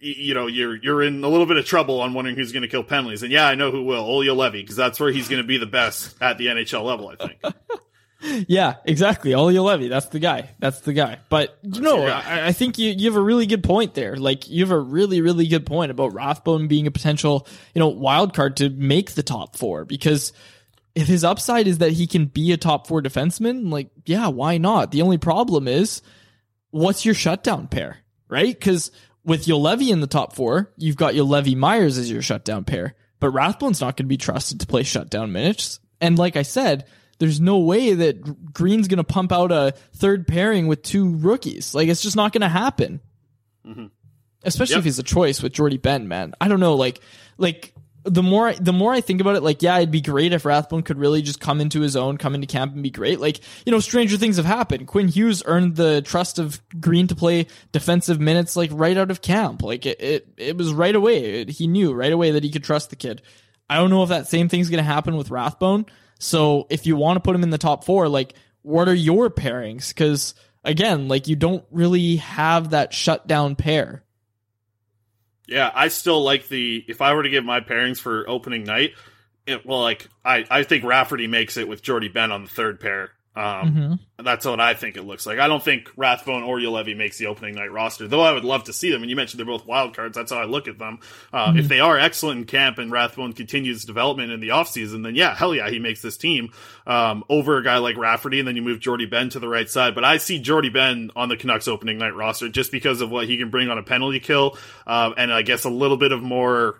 you're in a little bit of trouble on wondering who's going to kill penalties. And yeah, I know who will. Olli Juolevi, because that's where he's going to be the best at the NHL level, I think. Yeah, exactly. Olli Juolevi, that's the guy. But, I think you have a really good point there. Like, you have a really, really good point about Rathbone being a potential, wild card to make the top 4, because if his upside is that he can be a top 4 defenseman, like, yeah, why not? The only problem is, what's your shutdown pair, right? Because with Juolevi in the top 4, you've got Juolevi Myers as your shutdown pair, but Rathbone's not going to be trusted to play shutdown minutes. And like I said, there's no way that Green's going to pump out a third pairing with 2 rookies. Like, it's just not going to happen. Mm-hmm. Especially if he's a choice with Jordy Ben, man. I don't know, like the more I think about it, like, yeah, it'd be great if Rathbone could really just come into his own, come into camp and be great. Like, stranger things have happened. Quinn Hughes earned the trust of Green to play defensive minutes, like, right out of camp. Like, it was right away. He knew right away that he could trust the kid. I don't know if that same thing's going to happen with Rathbone. So if you want to put him in the top 4, like, what are your pairings? Because, again, like, you don't really have that shutdown pair. Yeah, I still like if I were to give my pairings for opening night, I think Rafferty makes it with Jordy Ben on the third pair. That's what I think it looks like. I don't think Rathbone or Juolevi makes the opening night roster, though I would love to see them. And you mentioned they're both wild cards. That's how I look at them. If they are excellent in camp and Rathbone continues development in the offseason, then yeah, hell yeah, he makes this team over a guy like Rafferty, and then you move Jordy Ben to the right side. But I see Jordy Ben on the Canucks opening night roster just because of what he can bring on a penalty kill, and I guess a little bit of more,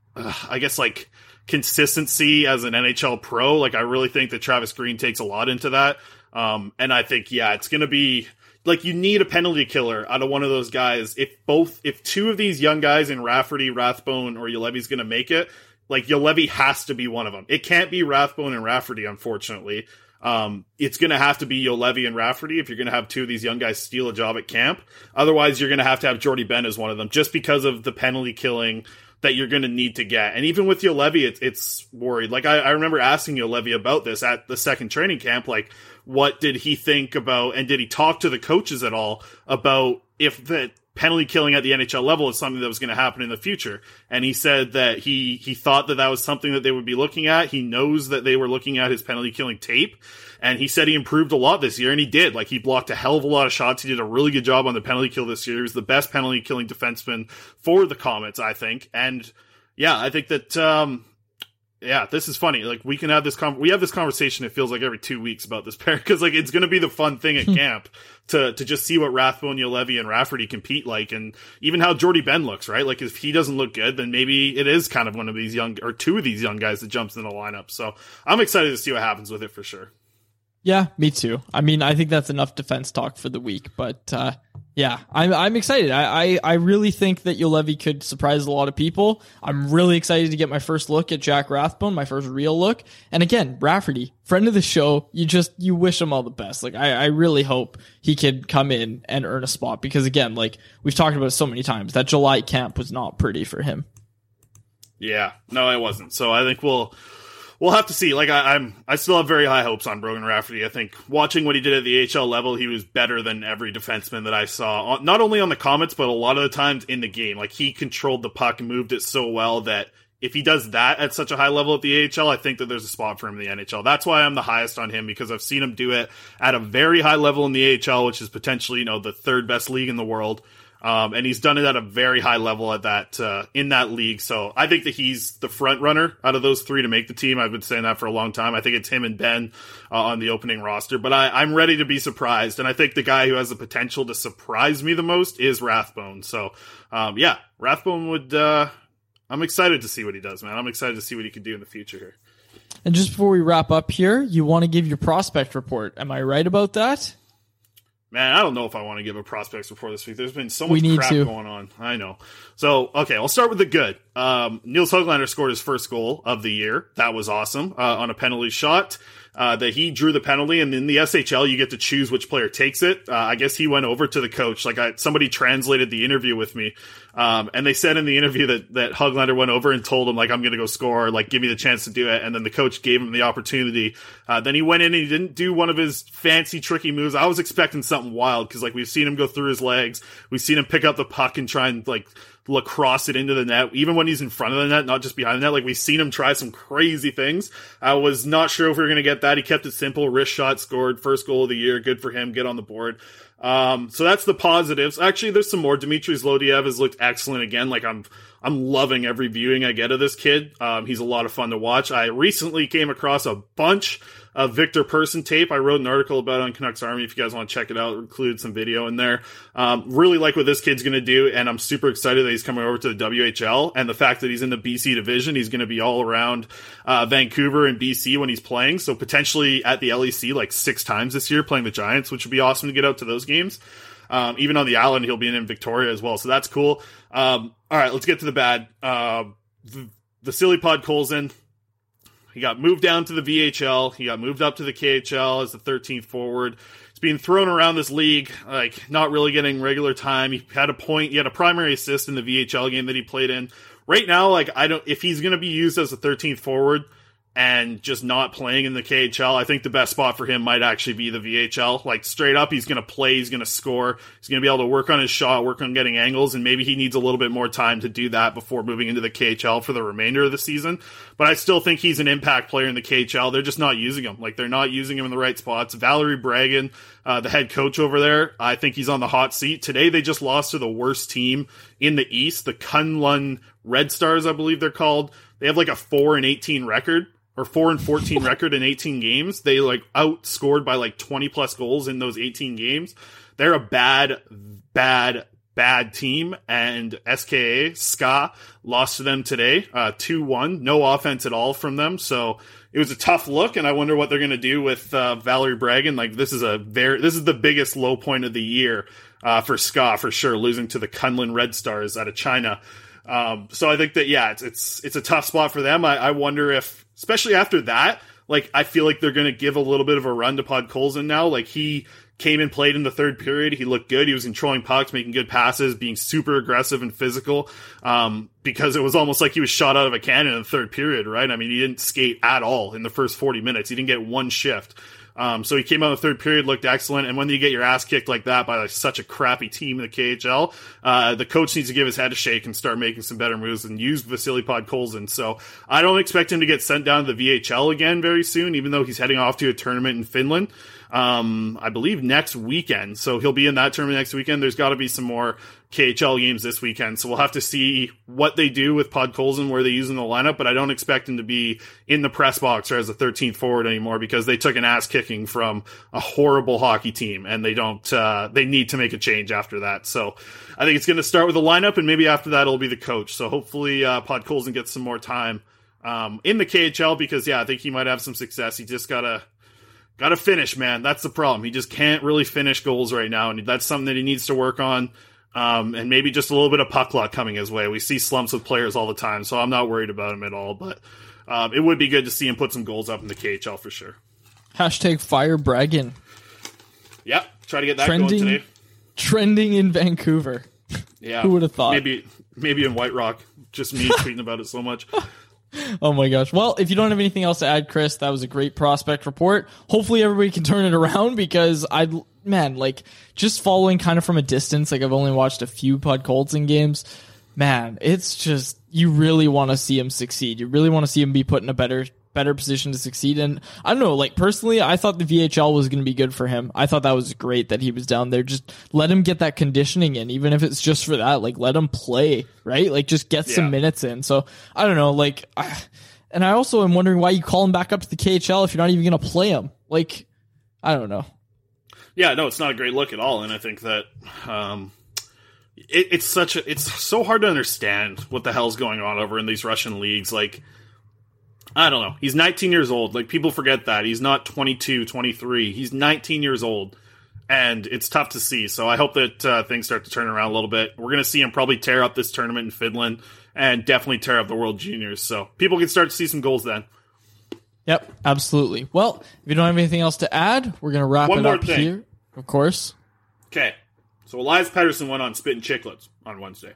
consistency as an NHL pro. Like, I really think that Travis Green takes a lot into that. And I think, yeah, it's going to be like, you need a penalty killer out of one of those guys. If 2 of these young guys in Rafferty, Rathbone, or Juolevi's going to make it, like, Juolevi has to be one of them. It can't be Rathbone and Rafferty, unfortunately. It's going to have to be Juolevi and Rafferty if you're going to have 2 of these young guys steal a job at camp. Otherwise, you're going to have Jordy Ben as one of them, just because of the penalty killing that you're going to need to get. And even with Juolevi, it's worried. Like, I remember asking Juolevi about this at the second training camp, like, what did he think about, and did he talk to the coaches at all about if the penalty killing at the NHL level is something that was going to happen in the future? And he said that he thought that was something that they would be looking at. He knows that they were looking at his penalty killing tape, and he said he improved a lot this year, and he did. Like, he blocked a hell of a lot of shots. He did a really good job on the penalty kill this year. He was the best penalty killing defenseman for the Comets, I think. And yeah, I think that, yeah, this is funny. Like, we can have this we have this conversation, it feels like, every 2 weeks about this pair, because, like, it's going to be the fun thing at camp to just see what Rathbone, Juolevi, and Rafferty compete like, and even how Jordy Ben looks, right? Like, if he doesn't look good, then maybe it is kind of one of these or 2 of these young guys that jumps in the lineup. So I'm excited to see what happens with it for sure. Yeah, me too. I mean, I think that's enough defense talk for the week, but yeah, I'm excited. I really think that Juolevi could surprise a lot of people. I'm really excited to get my first look at Jack Rathbone, my first real look. And again, Rafferty, friend of the show, you wish him all the best. Like, I really hope he could come in and earn a spot, because again, like, we've talked about it so many times, that July camp was not pretty for him. Yeah, no, it wasn't. So I think we'll have to see. Like, I still have very high hopes on Brogan Rafferty. I think watching what he did at the AHL level, he was better than every defenseman that I saw, not only on the Comets, but a lot of the times in the game. Like, he controlled the puck and moved it so well that if he does that at such a high level at the AHL, I think that there's a spot for him in the NHL. That's why I'm the highest on him, because I've seen him do it at a very high level in the AHL, which is potentially, the 3rd best league in the world. And he's done it at a very high level at that, in that league. So I think that he's the front runner out of those 3 to make the team. I've been saying that for a long time. I think it's him and Ben on the opening roster, but I'm ready to be surprised. And I think the guy who has the potential to surprise me the most is Rathbone. So, yeah, Rathbone would, I'm excited to see what he does, man. I'm excited to see what he could do in the future here. And just before we wrap up here, you want to give your prospect report. Am I right about that? Man, I don't know if I want to give a prospects report this week. There's been so much crap going on. I know. So, okay, I'll start with the good. Nils Höglander scored his first goal of the year. That was awesome. On a penalty shot. That he drew the penalty, and in the SHL, you get to choose which player takes it. I guess he went over to the coach. Like, somebody translated the interview with me. And they said in the interview that Höglander went over and told him, like, I'm going to go score, like, give me the chance to do it. And then the coach gave him the opportunity. Then he went in and he didn't do one of his fancy, tricky moves. I was expecting something wild, because, like, we've seen him go through his legs. We've seen him pick up the puck and try and, like, lacrosse it into the net, even when he's in front of the net, not just behind the net. Like, we've seen him try some crazy things. I was not sure if we were going to get that. He kept it simple, wrist shot, scored, first goal of the year. Good for him. Get on the board. So that's the positives. Actually, there's some more. Dmitry Zlodiev has looked excellent again. Like, I'm loving every viewing I get of this kid. He's a lot of fun to watch. I recently came across a bunch of Victor Persson tape. I wrote an article about it on Canucks Army. If you guys want to check it out, I'll include some video in there. Really like what this kid's going to do, and I'm super excited that he's coming over to the WHL, and the fact that he's in the BC division. He's going to be all around Vancouver and BC when he's playing, so potentially at the LEC like 6 times this year playing the Giants, which would be awesome to get out to those games. Even on the island, he'll be in Victoria as well, so that's cool. All right, let's get to the bad. Vasily Podkolzin, he got moved down to the VHL. He got moved up to the KHL as the 13th forward. He's being thrown around this league, like, not really getting regular time. He had a point. He had a primary assist in the VHL game that he played in. Right now, like, if he's going to be used as a 13th forward and just not playing in the KHL, I think the best spot for him might actually be the VHL. Like, straight up, he's going to play, he's going to score, he's going to be able to work on his shot, work on getting angles, and maybe he needs a little bit more time to do that before moving into the KHL for the remainder of the season. But I still think he's an impact player in the KHL. They're just not using him. Like, they're not using him in the right spots. Valerie Bragin, the head coach over there, I think he's on the hot seat. Today, they just lost to the worst team in the East, the Kunlun Red Stars, I believe they're called. They have like a 4-18 record. Or 4-14 record in 18 games. They like outscored by like 20 plus goals in those 18 games. They're a bad team, and SKA lost to them today, 2-1. No offense at all from them, so it was a tough look, and I wonder what they're going to do with Valerie Bragin. Like, this is the biggest low point of the year for SKA for sure, losing to the Kunlun Red Stars out of China. So I think that, yeah, it's a tough spot for them. I wonder if, especially after that, like, I feel like they're going to give a little bit of a run to Podkolzin now. Like, he came and played in the third period. He looked good. He was controlling pucks, making good passes, being super aggressive and physical, because it was almost like he was shot out of a cannon in the third period, right? I mean, he didn't skate at all in the first 40 minutes. He didn't get one shift. So he came out in the third period, looked excellent, and when you get your ass kicked like that by like such a crappy team in the KHL, the coach needs to give his head a shake and start making some better moves and use Vasily Podkolzin. So I don't expect him to get sent down to the VHL again very soon, even though he's heading off to a tournament in Finland, I believe next weekend. So he'll be in that tournament next weekend. There's got to be some more KHL games this weekend, so we'll have to see what they do with Podkolzin, where they use in the lineup, but I don't expect him to be in the press box or as a 13th forward anymore, because they took an ass kicking from a horrible hockey team, and they need to make a change after that. So I think it's going to start with the lineup, and maybe after that it'll be the coach. So hopefully Podkolzin gets some more time in the KHL, because I think he might have some success. He just gotta finish, man. That's the problem. He just can't really finish goals right now, and that's something that he needs to work on. And maybe just a little bit of puck luck coming his way. We see slumps with players all the time, so I'm not worried about him at all. But it would be good to see him put some goals up in the KHL for sure. Hashtag fire Bragin. Yeah, try to get that going today. Trending in Vancouver. Yeah, who would have thought? Maybe in White Rock. Just me tweeting about it so much. Oh my gosh. Well, if you don't have anything else to add, Chris, that was a great prospect report. Hopefully everybody can turn it around, because just following kind of from a distance, like, I've only watched a few Podkolzin games. Man, it's just, you really want to see him succeed. You really want to see him be put in a better position to succeed. And I don't know, like, personally, I thought the VHL was going to be good for him. I thought that was great that he was down there. Just let him get that conditioning in, even if it's just for that. Like, let him play, right? Like, just get some minutes in. So, I don't know, like, and I also am wondering why you call him back up to the KHL if you're not even going to play him. Like, I don't know. Yeah, no, it's not a great look at all, and I think that it's so hard to understand what the hell's going on over in these Russian leagues. Like, I don't know. He's 19 years old. Like, people forget that. He's not 22, 23. He's 19 years old, and it's tough to see. So I hope that things start to turn around a little bit. We're going to see him probably tear up this tournament in Finland and definitely tear up the World Juniors. So people can start to see some goals then. Yep, absolutely. Well, if you don't have anything else to add, we're going to wrap it up here. Of course. Okay. So Elias Pettersson went on Spit and Chicklets on Wednesday.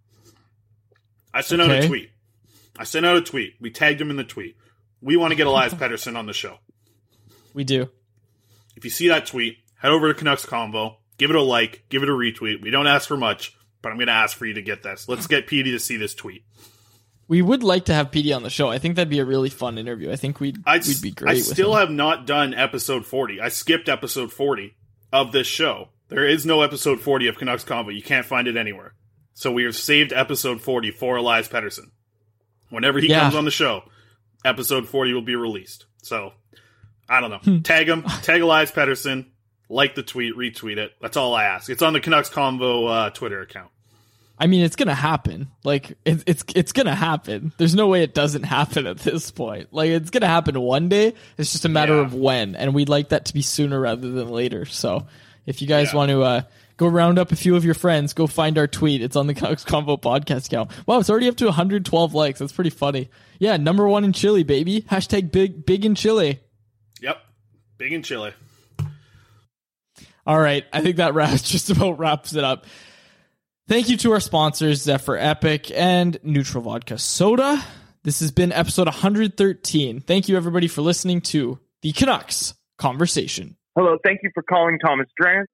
I sent out a tweet. We tagged him in the tweet. We want to get Elias Pettersson on the show. We do. If you see that tweet, head over to Canucks Convo, give it a like, give it a retweet. We don't ask for much. but I'm going to ask for you to get this. Let's get Petey to see this tweet. We would like to have Petey on the show. I think that'd be a really fun interview. I think we'd be great. I with still him. have not done episode 40. I skipped episode 40 of this show. There is no episode 40 of Canucks Convo. You can't find it anywhere. So we have saved episode 40 for Elias Pettersson. Whenever he comes on the show, episode 40 will be released. So, I don't know. Tag him. Tag Elias Pettersson. Like the tweet. Retweet it. That's all I ask. It's on the Canucks Convo Twitter account. I mean, it's gonna happen. Like, it's gonna happen. There's no way it doesn't happen at this point. Like, it's gonna happen one day. It's just a matter of when, and we'd like that to be sooner rather than later. So, if you guys want to go round up a few of your friends, go find our tweet. It's on the Canucks Convo podcast account. Wow, it's already up to 112 likes. That's pretty funny. Yeah, number 1 in Chile, baby. Hashtag big in Chile. Yep, big in Chile. All right, I think that just about wraps it up. Thank you to our sponsors, Zephyr Epic and Neutral Vodka Soda. This has been episode 113. Thank you, everybody, for listening to the Canucks Conversation. Hello, thank you for calling Thomas Drance.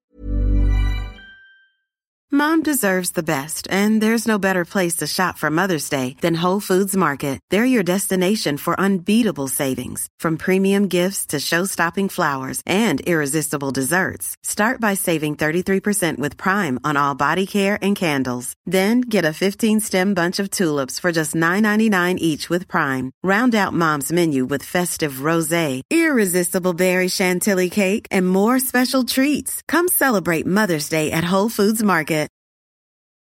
Mom deserves the best, and there's no better place to shop for Mother's Day than Whole Foods Market. They're your destination for unbeatable savings, from premium gifts to show-stopping flowers and irresistible desserts. Start by saving 33% with Prime on all body care and candles. Then get a 15-stem bunch of tulips for just $9.99 each with Prime. Round out Mom's menu with festive rosé, irresistible berry chantilly cake, and more special treats. Come celebrate Mother's Day at Whole Foods Market.